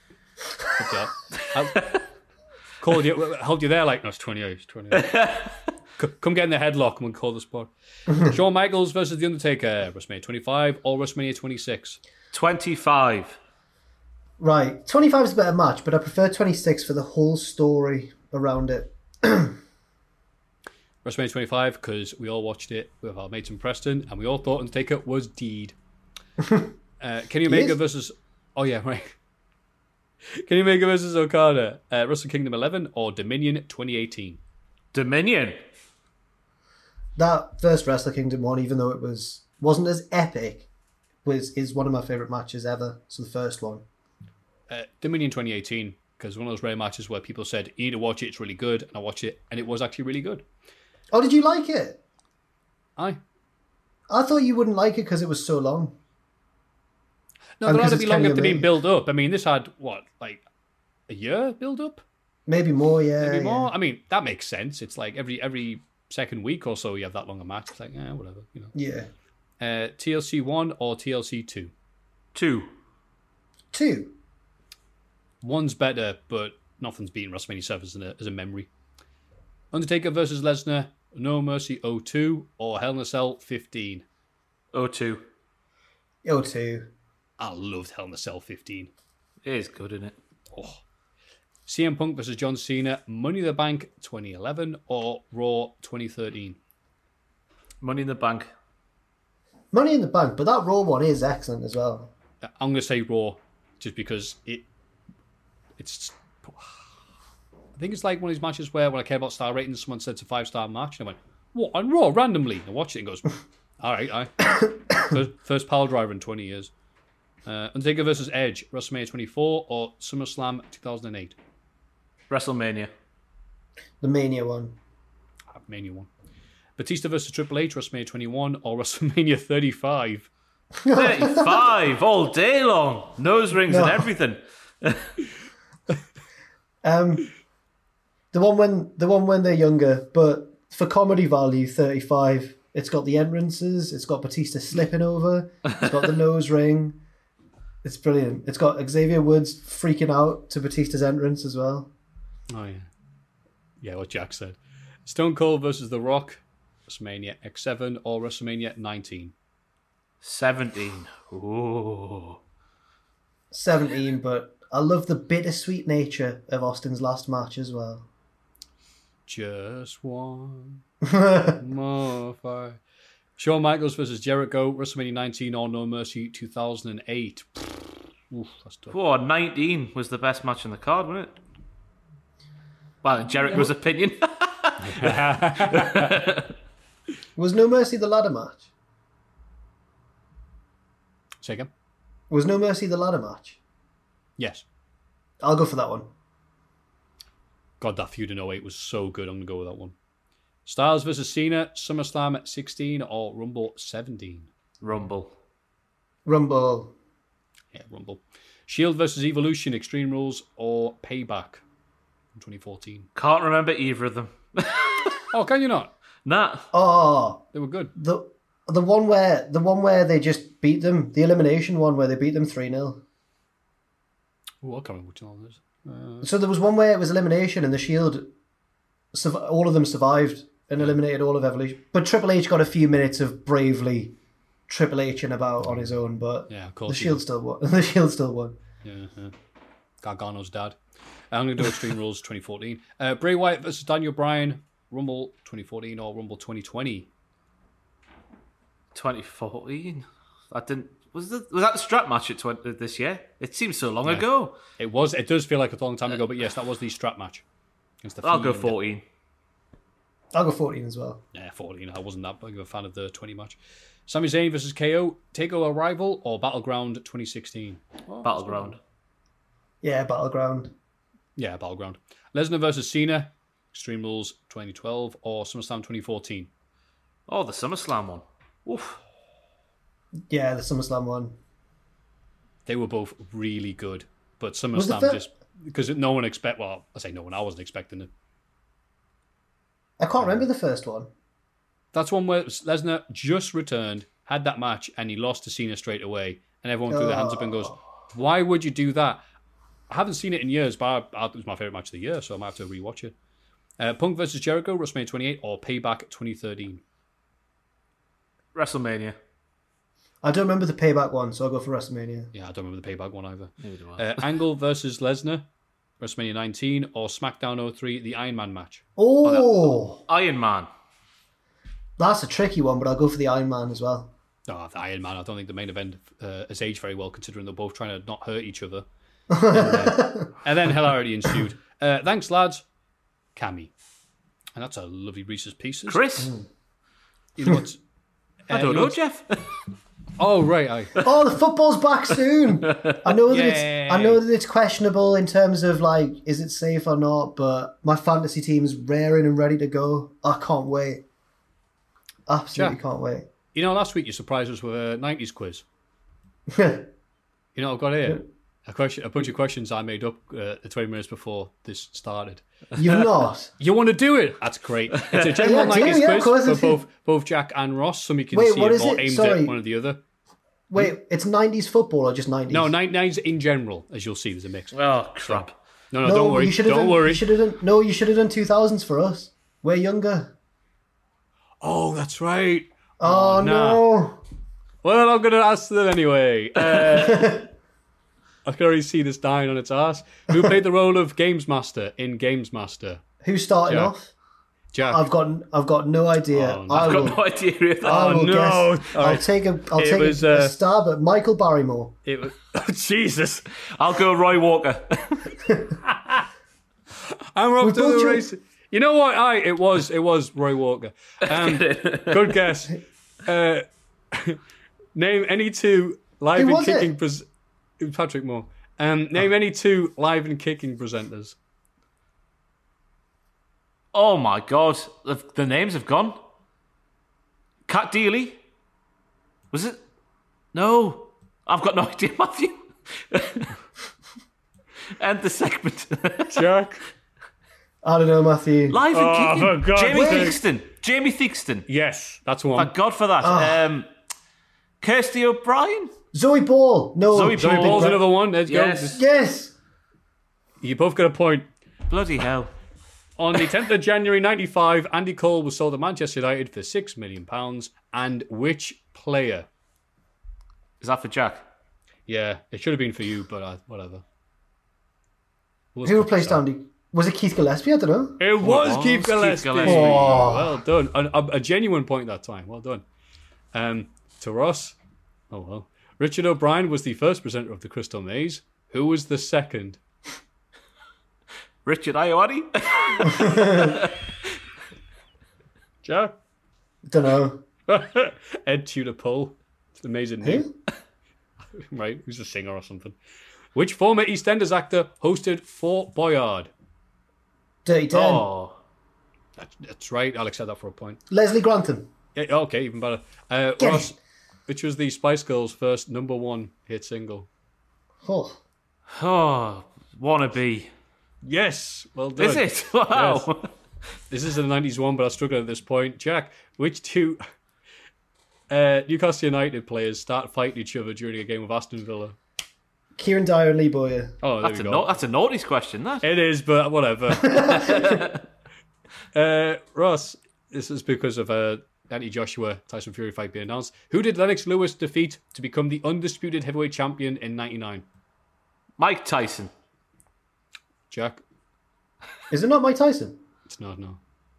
Speaker 5: I called you, held you there like, no, it's twenty-eight, it's twenty-eight. Come get in the headlock and we'll call the spot. Shawn Michaels versus The Undertaker, WrestleMania twenty-five or WrestleMania twenty-six?
Speaker 7: twenty-five.
Speaker 6: Right, twenty-five is a better match, but I prefer twenty-six for the whole story around it.
Speaker 5: WrestleMania twenty-five, because we all watched it with our mates in Preston, and we all thought Undertaker was deed. uh, Kenny Omega versus... Oh, yeah, right. Kenny Omega versus Okada, uh, Wrestle Kingdom eleven or Dominion twenty eighteen?
Speaker 7: Dominion.
Speaker 6: That first Wrestle Kingdom one, even though it was, wasn't as epic, was is one of my favourite matches ever. So the first one.
Speaker 5: Uh, Dominion twenty eighteen, because one of those rare matches where people said, you need to watch it, it's really good, and I watched it, and it was actually really good.
Speaker 6: Oh, did you like it?
Speaker 5: Aye.
Speaker 6: I thought you wouldn't like it because it was so long.
Speaker 5: No, there had to be long after being built up. I mean, this had, what, like a year build up?
Speaker 6: Maybe more, yeah.
Speaker 5: Maybe more.
Speaker 6: Yeah.
Speaker 5: I mean, that makes sense. It's like every every second week or so you have that long a match. It's like, yeah, whatever, you know.
Speaker 6: Yeah.
Speaker 5: Uh, T L C one or T L C two?
Speaker 7: Two.
Speaker 6: Two.
Speaker 5: One's better, but nothing's beating WrestleMania seven as a, as a memory. Undertaker versus Lesnar, No Mercy oh two or Hell in a Cell fifteen?
Speaker 7: oh two.
Speaker 6: oh two.
Speaker 5: I loved Hell in a Cell fifteen.
Speaker 7: It is good, isn't it?
Speaker 5: Oh. C M Punk versus John Cena, Money in the Bank twenty eleven or Raw twenty thirteen?
Speaker 7: Money in the Bank.
Speaker 6: Money in the Bank, but that Raw one is excellent as well.
Speaker 5: I'm going to say Raw, just because it, it's... I think it's like one of these matches where when I care about star ratings, someone said it's a five-star match, and I went, what, on Raw, randomly? And I watched it and goes, all right, aye. first, first pile driver in twenty years. Uh, Undertaker versus Edge, WrestleMania twenty-four or SummerSlam two thousand eight?
Speaker 7: WrestleMania.
Speaker 6: The Mania one.
Speaker 5: Ah, Mania one. Batista versus Triple H, WrestleMania twenty-one or WrestleMania thirty-five?
Speaker 7: thirty-five all day long. Nose rings no. and everything.
Speaker 6: um, the one when the one when they're younger, but for comedy value, thirty-five. It's got the entrances. It's got Batista slipping over. It's got the nose ring. It's brilliant. It's got Xavier Woods freaking out to Batista's entrance as well.
Speaker 5: Oh, yeah. Yeah, what Jack said. Stone Cold versus The Rock, WrestleMania X seven or WrestleMania nineteen?
Speaker 7: seventeen. Ooh.
Speaker 6: seventeen, but I love the bittersweet nature of Austin's last match as well.
Speaker 5: Just one more fire. Shawn Michaels versus Jericho, WrestleMania nineteen or No Mercy two thousand eight. Oof, that's tough.
Speaker 7: Oh, nineteen was the best match on the card, wasn't it? Well, in Jericho's opinion.
Speaker 6: Was No Mercy the ladder match?
Speaker 5: Say again?
Speaker 6: Was No Mercy the ladder match?
Speaker 5: Yes.
Speaker 6: I'll go for that one.
Speaker 5: God, that feud in oh eight was so good. I'm going to go with that one. Styles versus Cena, SummerSlam sixteen or Rumble seventeen?
Speaker 7: Rumble.
Speaker 6: Rumble.
Speaker 5: Yeah, Rumble. Shield versus Evolution, Extreme Rules or Payback in twenty fourteen?
Speaker 7: Can't remember either of them.
Speaker 5: Oh, can you not?
Speaker 7: Nah.
Speaker 6: Oh.
Speaker 5: They were good.
Speaker 6: The The one where the one where they just beat them, the elimination one where they beat them three nil.
Speaker 5: Oh, I can't remember which one it is. Uh,
Speaker 6: So there was one where it was elimination and the Shield, all of them survived and eliminated all of Evolution. But Triple H got a few minutes of bravely Triple H'ing about on his own, but
Speaker 5: yeah, of course
Speaker 6: the
Speaker 5: he
Speaker 6: Shield
Speaker 5: did.
Speaker 6: still won. The Shield still won.
Speaker 5: Yeah, yeah. Gargano's dad. I'm going to do Extreme Rules twenty fourteen. Uh, Bray Wyatt versus Daniel Bryan, Rumble twenty fourteen or Rumble twenty twenty?
Speaker 7: twenty fourteen. I didn't. Was the, was that the strap match at twenty, this year? It seems so long
Speaker 5: Yeah.
Speaker 7: ago.
Speaker 5: It was. It does feel like a long time ago, but yes, that was the strap match. Against the
Speaker 7: I'll go
Speaker 5: Fiend.
Speaker 7: fourteen.
Speaker 6: I'll go fourteen as well.
Speaker 5: Yeah, fourteen. I wasn't that big of a fan of the twenty match. Sami Zayn versus K O, TakeOver Rival or Battleground twenty sixteen? Oh,
Speaker 7: Battleground.
Speaker 6: Yeah, Battleground.
Speaker 5: Yeah, Battleground. Lesnar versus Cena, Extreme Rules twenty twelve or SummerSlam twenty fourteen?
Speaker 7: Oh, the SummerSlam one. Oof.
Speaker 6: Yeah, the SummerSlam one.
Speaker 5: They were both really good, but
Speaker 6: Was the
Speaker 5: SummerSlam
Speaker 6: fir-
Speaker 5: just because no one expect. Well, I say no one. I wasn't expecting it.
Speaker 6: I can't remember the first one.
Speaker 5: That's one where Lesnar just returned, had that match, and he lost to Cena straight away, and everyone threw their hands up and goes, "Why would you do that?" I haven't seen it in years, but I, I, it was my favorite match of the year, so I might have to rewatch it. Uh, Punk versus Jericho, WrestleMania twenty-eight or Payback twenty thirteen?
Speaker 7: WrestleMania.
Speaker 6: I don't remember the Payback one, so I'll go for WrestleMania.
Speaker 5: Yeah, I don't remember the Payback one either.
Speaker 7: Neither do I.
Speaker 5: Uh, Angle versus Lesnar, WrestleMania nineteen or SmackDown oh three, the Iron Man match?
Speaker 6: Oh,
Speaker 7: Iron Man.
Speaker 6: That's a tricky one, but I'll go for the Iron Man as well.
Speaker 5: Oh, the Iron Man. I don't think the main event uh, has aged very well, considering they're both trying to not hurt each other. and, then, and then hilarity ensued. Uh, thanks, lads. Cammy. And that's a lovely Reese's Pieces.
Speaker 7: Chris?
Speaker 5: You know what?
Speaker 7: I
Speaker 5: uh,
Speaker 7: don't
Speaker 5: you
Speaker 7: know,
Speaker 5: what-
Speaker 7: Jeff.
Speaker 5: Oh, right. I,
Speaker 6: Oh, the football's back soon. I know that
Speaker 5: Yay.
Speaker 6: it's I know that it's questionable in terms of like, is it safe or not? But my fantasy team's raring and ready to go. I can't wait. Absolutely
Speaker 5: Jack.
Speaker 6: can't wait.
Speaker 5: you know, last week you surprised us with a nineties quiz. You know what I've got here? A question, a bunch of questions I made up uh, twenty minutes before this started.
Speaker 6: You've not.
Speaker 5: You want to do it? That's great. It's a general
Speaker 6: Yeah, I do,
Speaker 5: nineties
Speaker 6: yeah, of
Speaker 5: quiz
Speaker 6: course
Speaker 5: for
Speaker 6: it's-
Speaker 5: both both Jack and Ross. Some you can
Speaker 6: Wait,
Speaker 5: see
Speaker 6: what
Speaker 5: it
Speaker 6: is
Speaker 5: more
Speaker 6: it?
Speaker 5: aimed
Speaker 6: Sorry.
Speaker 5: at one or the other.
Speaker 6: Wait, it's nineties football or just nineties?
Speaker 5: No, nineties in general, as you'll see, there's a mix.
Speaker 7: Oh, crap.
Speaker 5: No, no,
Speaker 6: No,
Speaker 5: don't worry.
Speaker 6: You should have
Speaker 5: Don't
Speaker 6: done,
Speaker 5: worry.
Speaker 6: You should have done, no, you should have done two thousands for us. We're younger.
Speaker 5: Oh, that's right.
Speaker 6: Oh,
Speaker 5: nah.
Speaker 6: no.
Speaker 5: Well, I'm going to ask them anyway. Uh, I can already see this dying on its ass. Who played the role of Games Master in Games Master?
Speaker 6: Who's starting
Speaker 5: Jack.
Speaker 6: off?
Speaker 5: Jack.
Speaker 6: I've got I've got no idea.
Speaker 5: Oh, no.
Speaker 6: I
Speaker 7: I've
Speaker 6: will,
Speaker 7: got no idea who that
Speaker 6: I
Speaker 5: Oh,
Speaker 6: will
Speaker 5: no.
Speaker 6: guess.
Speaker 5: All
Speaker 6: I'll
Speaker 5: right.
Speaker 6: take a I'll
Speaker 5: It
Speaker 6: take
Speaker 5: was,
Speaker 6: a, a
Speaker 5: uh,
Speaker 6: stab at Michael Barrymore.
Speaker 5: It was, oh, Jesus.
Speaker 7: I'll go Roy Walker.
Speaker 5: I'm off
Speaker 6: We
Speaker 5: to
Speaker 6: both
Speaker 5: the
Speaker 6: cho-
Speaker 5: race. You know what? I it was it was Roy Walker. Um, good guess. Uh, name any two live
Speaker 6: Who
Speaker 5: and
Speaker 6: was it?
Speaker 5: kicking. Pres- it was Patrick Moore. Um, name any two live and kicking presenters.
Speaker 7: Oh my god, the, the names have gone. Cat Dealey? Was it? No, I've got no idea, Matthew. End the segment.
Speaker 5: Jack.
Speaker 6: I don't know, Matthew.
Speaker 7: Live and
Speaker 5: Oh,
Speaker 7: kicking.
Speaker 5: for God's
Speaker 7: Jamie
Speaker 5: sake.
Speaker 7: Theakston. Jamie Theakston.
Speaker 5: Yes, that's one.
Speaker 7: Thank God for that.
Speaker 6: Ah.
Speaker 7: Um, Kirsty O'Brien.
Speaker 6: Zoe Ball. No.
Speaker 7: Zoe
Speaker 5: Zoe
Speaker 7: Ball.
Speaker 5: Ball's another one. Let's
Speaker 7: Yes.
Speaker 5: go.
Speaker 6: Yes.
Speaker 5: You both got a point.
Speaker 7: Bloody hell.
Speaker 5: On the tenth of January ninety-five, Andy Cole was sold to Manchester United for six million pounds. And which player?
Speaker 7: Is that for Jack?
Speaker 5: Yeah, it should have been for you, but uh, whatever. We'll
Speaker 6: Who
Speaker 5: skip
Speaker 6: replaced
Speaker 5: that.
Speaker 6: Andy? Was it Keith Gillespie? I don't know.
Speaker 5: It was
Speaker 7: was
Speaker 5: Keith
Speaker 7: Keith
Speaker 5: Gillespie.
Speaker 7: Gillespie.
Speaker 6: Oh.
Speaker 5: Well done. A, a, a genuine point that time. Well done. Um, to Ross. Oh, well. Richard O'Brien was the first presenter of the Crystal Maze. Who was the second?
Speaker 7: Richard Ayoade?
Speaker 5: Jack?
Speaker 6: Don't know.
Speaker 5: Ed Tudor Poe. It's an amazing name. Right, who's a singer or something. Which former EastEnders actor hosted Fort Boyard?
Speaker 6: Dirty Den.
Speaker 7: Oh.
Speaker 5: That's, that's right. I'll accept that for a point.
Speaker 6: Leslie Grantham.
Speaker 5: Yeah, okay, even better. Uh,
Speaker 6: Get
Speaker 5: Ross,
Speaker 6: it.
Speaker 5: which was the Spice Girls' first number one hit single?
Speaker 6: Oh.
Speaker 7: Oh, wannabe.
Speaker 5: Yes, well done.
Speaker 7: Is it? Wow.
Speaker 5: Yes. This is a nineties one, but I struggle at this point. Jack, which two Uh, Newcastle United players start fighting each other during a game with Aston Villa.
Speaker 6: Kieran Dyer and Lee Bowyer.
Speaker 5: Oh, there
Speaker 7: that's,
Speaker 5: we
Speaker 7: a
Speaker 5: go.
Speaker 7: no- that's a naughty question, that.
Speaker 5: It is, but whatever. uh, Ross, this is because of uh, Anthony Joshua Tyson Fury fight being announced. Who did Lennox Lewis defeat to become the undisputed heavyweight champion in ninety-nine?
Speaker 7: Mike Tyson.
Speaker 5: Jack?
Speaker 6: Is it not Mike Tyson?
Speaker 5: It's not, no.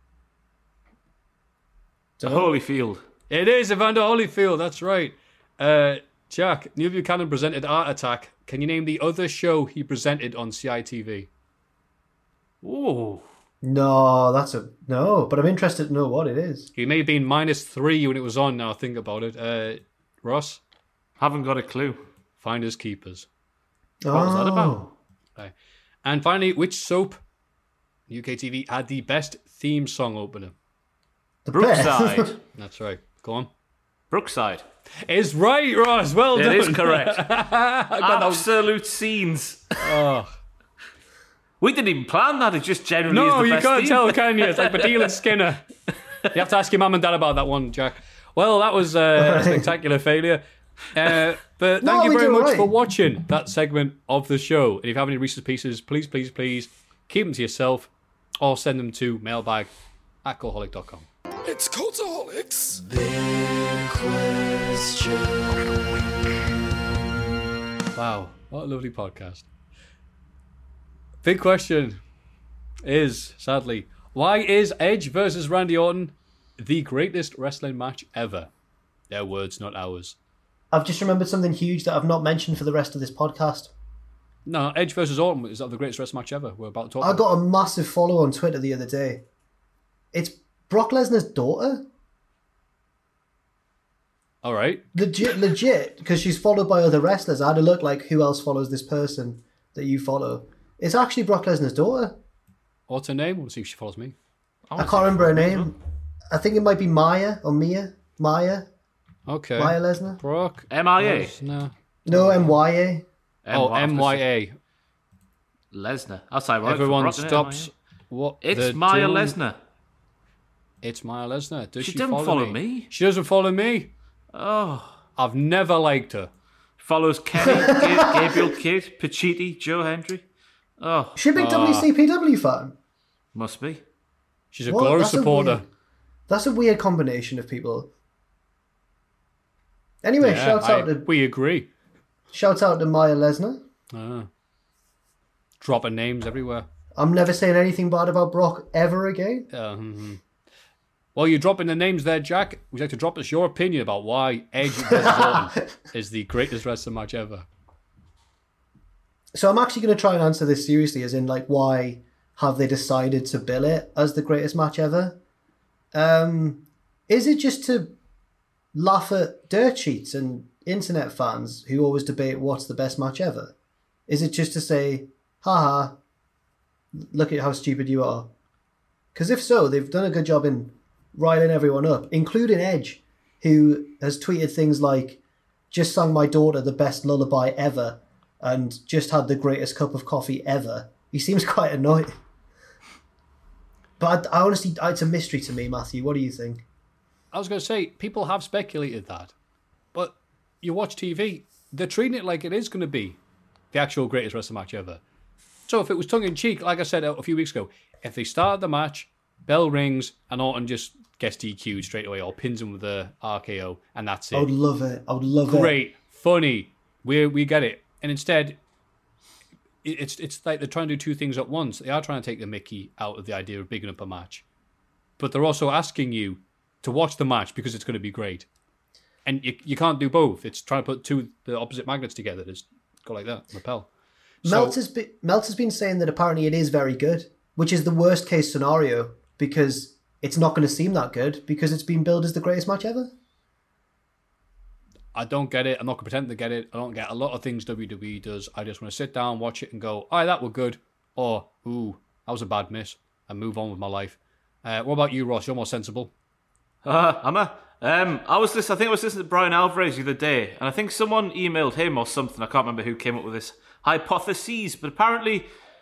Speaker 7: Holyfield.
Speaker 5: It is Evander Holyfield, that's right. Uh, Jack, Neil Buchanan presented Art Attack. Can you name the other show he presented on C I T V?
Speaker 7: Oh.
Speaker 6: No, that's a no. But I'm interested to know what it is.
Speaker 5: He may have been minus three when it was on. Now think about it. Uh, Ross,
Speaker 7: haven't got a clue.
Speaker 5: Finders Keepers.
Speaker 6: What
Speaker 7: was that about?
Speaker 5: Okay. And finally, which soap U K T V had the best theme song opener?
Speaker 6: The
Speaker 7: Brookside.
Speaker 5: That's right. Go on.
Speaker 7: Brookside.
Speaker 5: Is right, Ross. Well
Speaker 7: it
Speaker 5: done.
Speaker 7: It is correct. Absolute scenes.
Speaker 5: Oh.
Speaker 7: We didn't even plan that. It just generally
Speaker 5: no,
Speaker 7: is the
Speaker 5: you
Speaker 7: best
Speaker 5: can't
Speaker 7: theme.
Speaker 5: tell, can you? It's like Badil and Skinner. You have to ask your mum and dad about that one, Jack. Well, that was uh, a spectacular failure. Uh, but
Speaker 6: No,
Speaker 5: thank you
Speaker 6: we
Speaker 5: very
Speaker 6: did
Speaker 5: much
Speaker 6: right.
Speaker 5: for watching that segment of the show. And if you have any Reese's Pieces, please, please, please keep them to yourself or send them to mailbag at cultaholic dot com.
Speaker 12: It's Cultaholics.
Speaker 5: Wow, what a lovely podcast. Big question is, sadly, why is Edge versus Randy Orton the greatest wrestling match ever? Their words, not ours.
Speaker 6: I've just remembered something huge that I've not mentioned for the rest of this podcast.
Speaker 5: No, Edge versus Orton is that the greatest wrestling match ever. We're about to talk
Speaker 6: I
Speaker 5: about.
Speaker 6: got a massive follow on Twitter the other day. It's Brock Lesnar's daughter.
Speaker 5: All right.
Speaker 6: Legit, legit, because she's followed by other wrestlers. I had to look like who else follows this person that you follow. It's actually Brock Lesnar's daughter.
Speaker 5: What's her name? We'll see if she follows me.
Speaker 6: I can't remember her name. I think it might be Maya or Mia. Maya.
Speaker 5: Okay.
Speaker 6: Maya Lesnar.
Speaker 5: Brock.
Speaker 7: M I A.
Speaker 5: No.
Speaker 6: No, M Y A.
Speaker 5: Oh, M Y A.
Speaker 7: Lesnar. That's ironic.
Speaker 5: Everyone
Speaker 7: Brock, isn't it,
Speaker 5: stops
Speaker 7: M I A?
Speaker 5: what
Speaker 7: It's
Speaker 5: they're
Speaker 7: Maya
Speaker 5: doing.
Speaker 7: Lesnar.
Speaker 5: It's Maya Lesnar. Does
Speaker 7: She
Speaker 5: she,
Speaker 7: didn't
Speaker 5: follow,
Speaker 7: follow
Speaker 5: me?
Speaker 7: me.
Speaker 5: She doesn't follow me.
Speaker 7: Oh.
Speaker 5: I've never liked her.
Speaker 7: Follows Kenny, Ga- Gabriel Kidd, Pacitti, Joe Hendry. Oh.
Speaker 6: She a big W C P W fan?
Speaker 7: Must be.
Speaker 5: She's a
Speaker 6: What?
Speaker 5: Glory
Speaker 6: That's a
Speaker 5: supporter.
Speaker 6: weird- That's a weird combination of people. Anyway,
Speaker 5: Yeah,
Speaker 6: shouts
Speaker 5: I-
Speaker 6: out to
Speaker 5: we agree.
Speaker 6: shouts out to Maya Lesnar.
Speaker 5: Ah. Dropping names everywhere.
Speaker 6: I'm never saying anything bad about Brock ever again.
Speaker 5: Uh, hmm. Well, you're dropping the names there, Jack. Would you like to drop us your opinion about why Edge versus Orton is the greatest wrestling match ever?
Speaker 6: So I'm actually going to try and answer this seriously, as in, like, why have they decided to bill it as the greatest match ever? Um, is it just to laugh at dirt sheets and internet fans who always debate what's the best match ever? Is it just to say, haha, look at how stupid you are? Because if so, they've done a good job in riling everyone up, including Edge, who has tweeted things like, just sung my daughter the best lullaby ever, and just had the greatest cup of coffee ever. He seems quite annoyed. But I, I honestly, it's a mystery to me, Matthew. What do you think?
Speaker 5: I was going to say, people have speculated that. But you watch T V, they're treating it like it is going to be the actual greatest wrestling match ever. So if it was tongue-in-cheek, like I said a few weeks ago, if they started the match, bell rings, and Orton just gets D Q'd straight away, or pins him with the R K O, and that's it.
Speaker 6: I would love it. I would love it.
Speaker 5: Great, funny, we we get it. And instead, it's it's like they're trying to do two things at once. They are trying to take the mickey out of the idea of bigging up a match, but they're also asking you to watch the match because it's going to be great. And you you can't do both. It's trying to put two the opposite magnets together. Just go like that, repel.
Speaker 6: Meltzer's, be, Meltzer's been saying that apparently it is very good, which is the worst case scenario because it's not going to seem that good because it's been billed as the greatest match ever.
Speaker 5: I don't get it. I'm not going to pretend to get it. I don't get a lot of things W W E does. I just want to sit down, watch it, and go, "Oh, that were good," or "Ooh, that was a bad miss," and move on with my life. Uh, what about you, Ross? You're more sensible.
Speaker 7: Uh, am I? Um, I was listening, I think I was listening to Brian Alvarez the other day, and I think someone emailed him or something. I can't remember who came up with this hypothesis, but apparently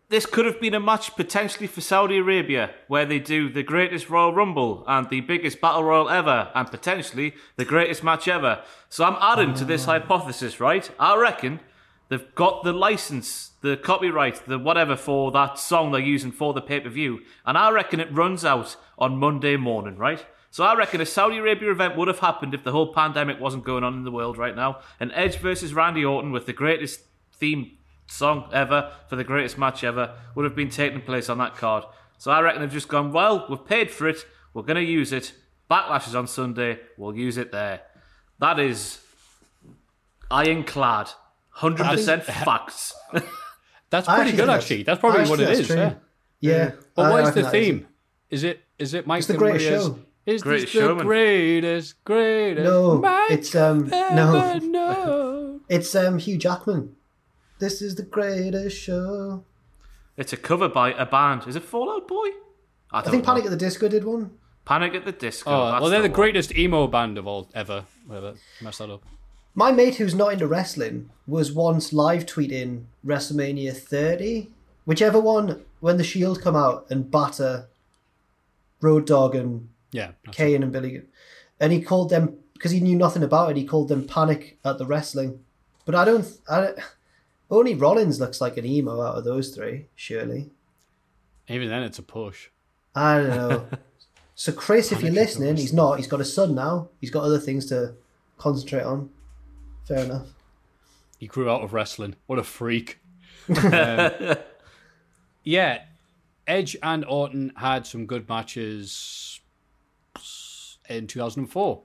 Speaker 7: this could have been a match potentially for Saudi Arabia, where they do the greatest Royal Rumble and the biggest Battle Royal ever, and potentially the greatest match ever. So I'm adding to this hypothesis, right? I reckon they've got the license, the copyright, the whatever for that song they're using for the pay-per-view, and I reckon it runs out on Monday morning, right? So I reckon a Saudi Arabia event would have happened if the whole pandemic wasn't going on in the world right now, and Edge versus Randy Orton with the greatest theme song ever for the greatest match ever would have been taking place on that card. So I reckon they've just gone, well, we've paid for it, we're going to use it. Backlash is on Sunday, we'll use it there. That is ironclad. one hundred percent facts.
Speaker 5: That's pretty good, actually. That's probably
Speaker 6: actually,
Speaker 5: what it
Speaker 6: that's
Speaker 5: is.
Speaker 6: true.
Speaker 5: Yeah.
Speaker 6: Yeah.
Speaker 5: But
Speaker 6: I-
Speaker 5: what
Speaker 6: I
Speaker 5: is the
Speaker 6: think that is
Speaker 5: theme? Is it is it Mike
Speaker 6: It's the
Speaker 5: and
Speaker 6: greatest
Speaker 5: Maria's-
Speaker 6: show.
Speaker 5: Is
Speaker 7: Greatest
Speaker 5: this the
Speaker 7: Showman.
Speaker 5: greatest, greatest?
Speaker 6: No,
Speaker 5: Mike
Speaker 6: it's um no,
Speaker 5: ever known?
Speaker 6: it's um Hugh Jackman. This is the greatest show.
Speaker 7: It's a cover by a band. Is it Fall Out Boy? I,
Speaker 6: I
Speaker 7: don't
Speaker 6: think
Speaker 7: know.
Speaker 6: Panic at the Disco did one.
Speaker 7: Panic at the Disco.
Speaker 5: Oh,
Speaker 7: that's
Speaker 5: well, they're the,
Speaker 7: one.
Speaker 5: greatest emo band of all ever. Whatever, messed that up.
Speaker 6: My mate who's not into wrestling was once live tweeting WrestleMania thirty, whichever one, when the Shield come out and batter Road Dogg and
Speaker 5: Yeah, that's
Speaker 6: Kane and Billy, and he called them, because he knew nothing about it, he called them Panic at the Wrestling. But I don't, I don't only Rollins looks like an emo out of those three, surely.
Speaker 5: Even then, it's a push.
Speaker 6: I don't know. So Chris, if
Speaker 5: Panic
Speaker 6: you're
Speaker 5: at the
Speaker 6: listening, he's not. He's got a son now. He's got other things to concentrate on. Fair enough.
Speaker 5: He grew out of wrestling. What a freak. um, yeah, Edge and Orton had some good matches in two thousand four.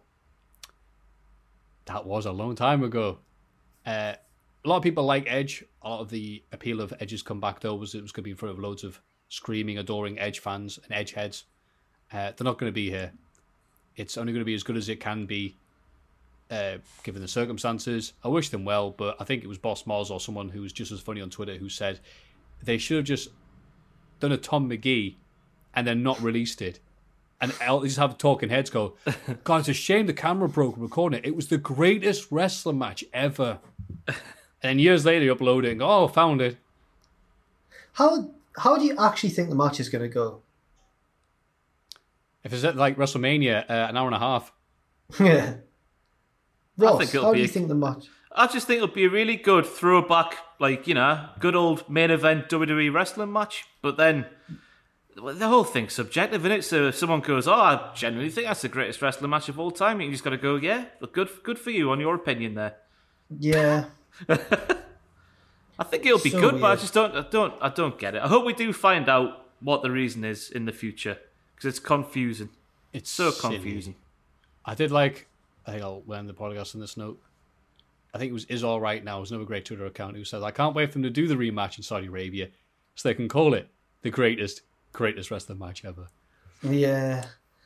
Speaker 5: That was a long time ago. Uh, a lot of people like Edge. A lot of the appeal of Edge's comeback, though, was it was going to be in front of loads of screaming, adoring Edge fans and Edge heads. Uh, they're not going to be here. It's only going to be as good as it can be, uh, given the circumstances. I wish them well, but I think it was Boss Moz or someone who was just as funny on Twitter who said they should have just done a Tom McGee and then not released it. And I'll just have talking heads go, God, it's a shame the camera broke recording it. It was the greatest wrestling match ever. And years later, you upload it and go, oh, found it.
Speaker 6: How how do you actually think the match is going to go?
Speaker 5: If it's at like WrestleMania, uh, an hour and a half.
Speaker 6: Yeah. Ross,
Speaker 7: think it'll
Speaker 6: how
Speaker 7: be
Speaker 6: do you
Speaker 7: a-
Speaker 6: think the match?
Speaker 7: I just think it'll be a really good throwback, like, you know, good old main event W W E wrestling match. But then well, the whole thing's subjective, isn't it? So if someone goes, oh, I genuinely think that's the greatest wrestling match of all time, you just got to go, yeah, look, good good for you on your opinion there.
Speaker 6: Yeah.
Speaker 7: I think it'll be
Speaker 6: So
Speaker 7: good, but I
Speaker 6: weird.
Speaker 7: just don't, I don't, I don't get it. I hope we do find out what the reason is in the future because it's confusing.
Speaker 5: It's
Speaker 7: so
Speaker 5: silly.
Speaker 7: confusing.
Speaker 5: I did like, I think I'll end the podcast on this note. I think it was Is All Right Now. It was another great Twitter account who said, I can't wait for them to do the rematch in Saudi Arabia so they can call it the greatest, greatest wrestling match ever.
Speaker 6: Yeah.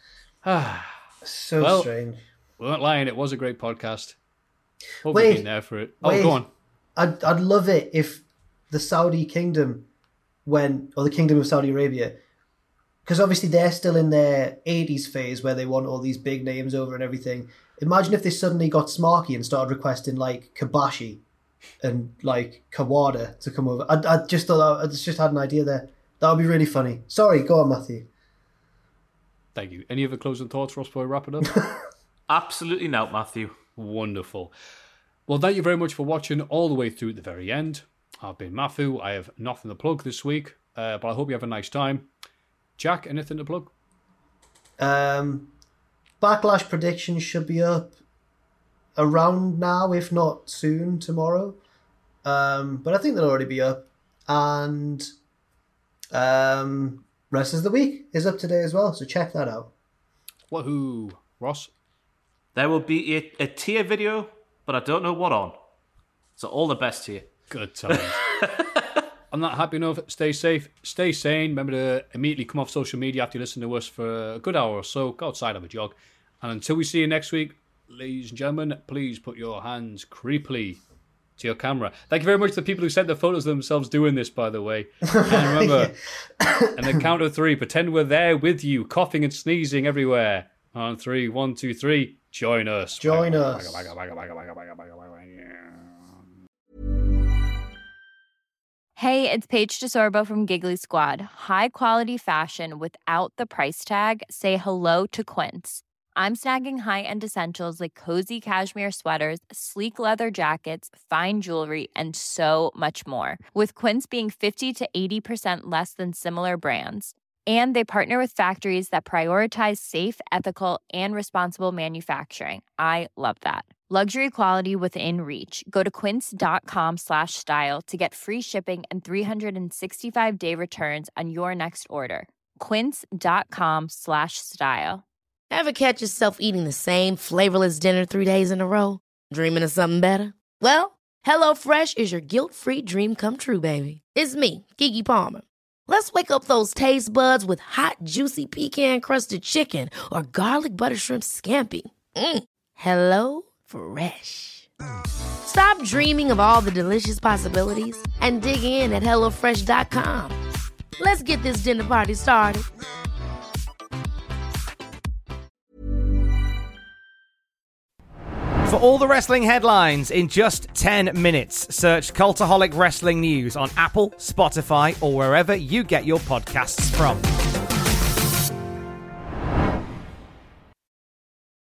Speaker 6: So
Speaker 5: Well,
Speaker 6: strange.
Speaker 5: We weren't lying. It was a great podcast. Hope
Speaker 6: Wait,
Speaker 5: you've been there for it. Oh,
Speaker 6: wait.
Speaker 5: go on.
Speaker 6: I'd I'd love it if the Saudi kingdom when or the kingdom of Saudi Arabia, because obviously they're still in their eighties phase where they want all these big names over and everything. Imagine if they suddenly got smarky and started requesting like Kabashi and like Kawada to come over. I, I just thought I just had an idea there. That would be really funny. Sorry, go on, Matthew.
Speaker 5: Thank you. Any other closing thoughts, Ross, before we wrap it up?
Speaker 7: Absolutely not, Matthew.
Speaker 5: Wonderful. Well, thank you very much for watching all the way through at the very end. I've been Matthew. I have nothing to plug this week, uh, but I hope you have a nice time. Jack, anything to plug?
Speaker 6: Um, Backlash predictions should be up around now, if not soon, tomorrow. Um, but I think they'll already be up. And um, rest of the week is up today as well, so check that out.
Speaker 5: Woohoo. Ross?
Speaker 7: There will be a, a tier video, but I don't know what on. So all the best to you.
Speaker 5: Good times. On that happy note, stay safe, stay sane. Remember to immediately come off social media after you listen to us for a good hour or so. Go outside, have a jog. And until we see you next week, ladies and gentlemen, please put your hands creepily to your camera. Thank you very much to the people who sent the photos of themselves doing this, by the way. And remember, and the count of three, pretend we're there with you, coughing and sneezing everywhere. On three, one, two, three, join us.
Speaker 6: Join us.
Speaker 13: Hey, it's Paige DeSorbo from Giggly Squad. High quality fashion without the price tag. Say hello to Quince. I'm snagging high-end essentials like cozy cashmere sweaters, sleek leather jackets, fine jewelry, and so much more. With Quince being fifty to eighty percent less than similar brands. And they partner with factories that prioritize safe, ethical, and responsible manufacturing. I love that. Luxury quality within reach. Go to quince.com slash style to get free shipping and three sixty-five day returns on your next order. Quince.com slash style.
Speaker 11: Ever catch yourself eating the same flavorless dinner three days in a row? Dreaming of something better? Well, HelloFresh is your guilt-free dream come true, baby. It's me, Keke Palmer. Let's wake up those taste buds with hot, juicy pecan-crusted chicken or garlic butter shrimp scampi. Mm. Hello Fresh. Stop dreaming of all the delicious possibilities and dig in at hello fresh dot com. Let's get this dinner party started.
Speaker 14: For all the wrestling headlines in just ten minutes, search Cultaholic Wrestling News on Apple, Spotify, or wherever you get your podcasts from.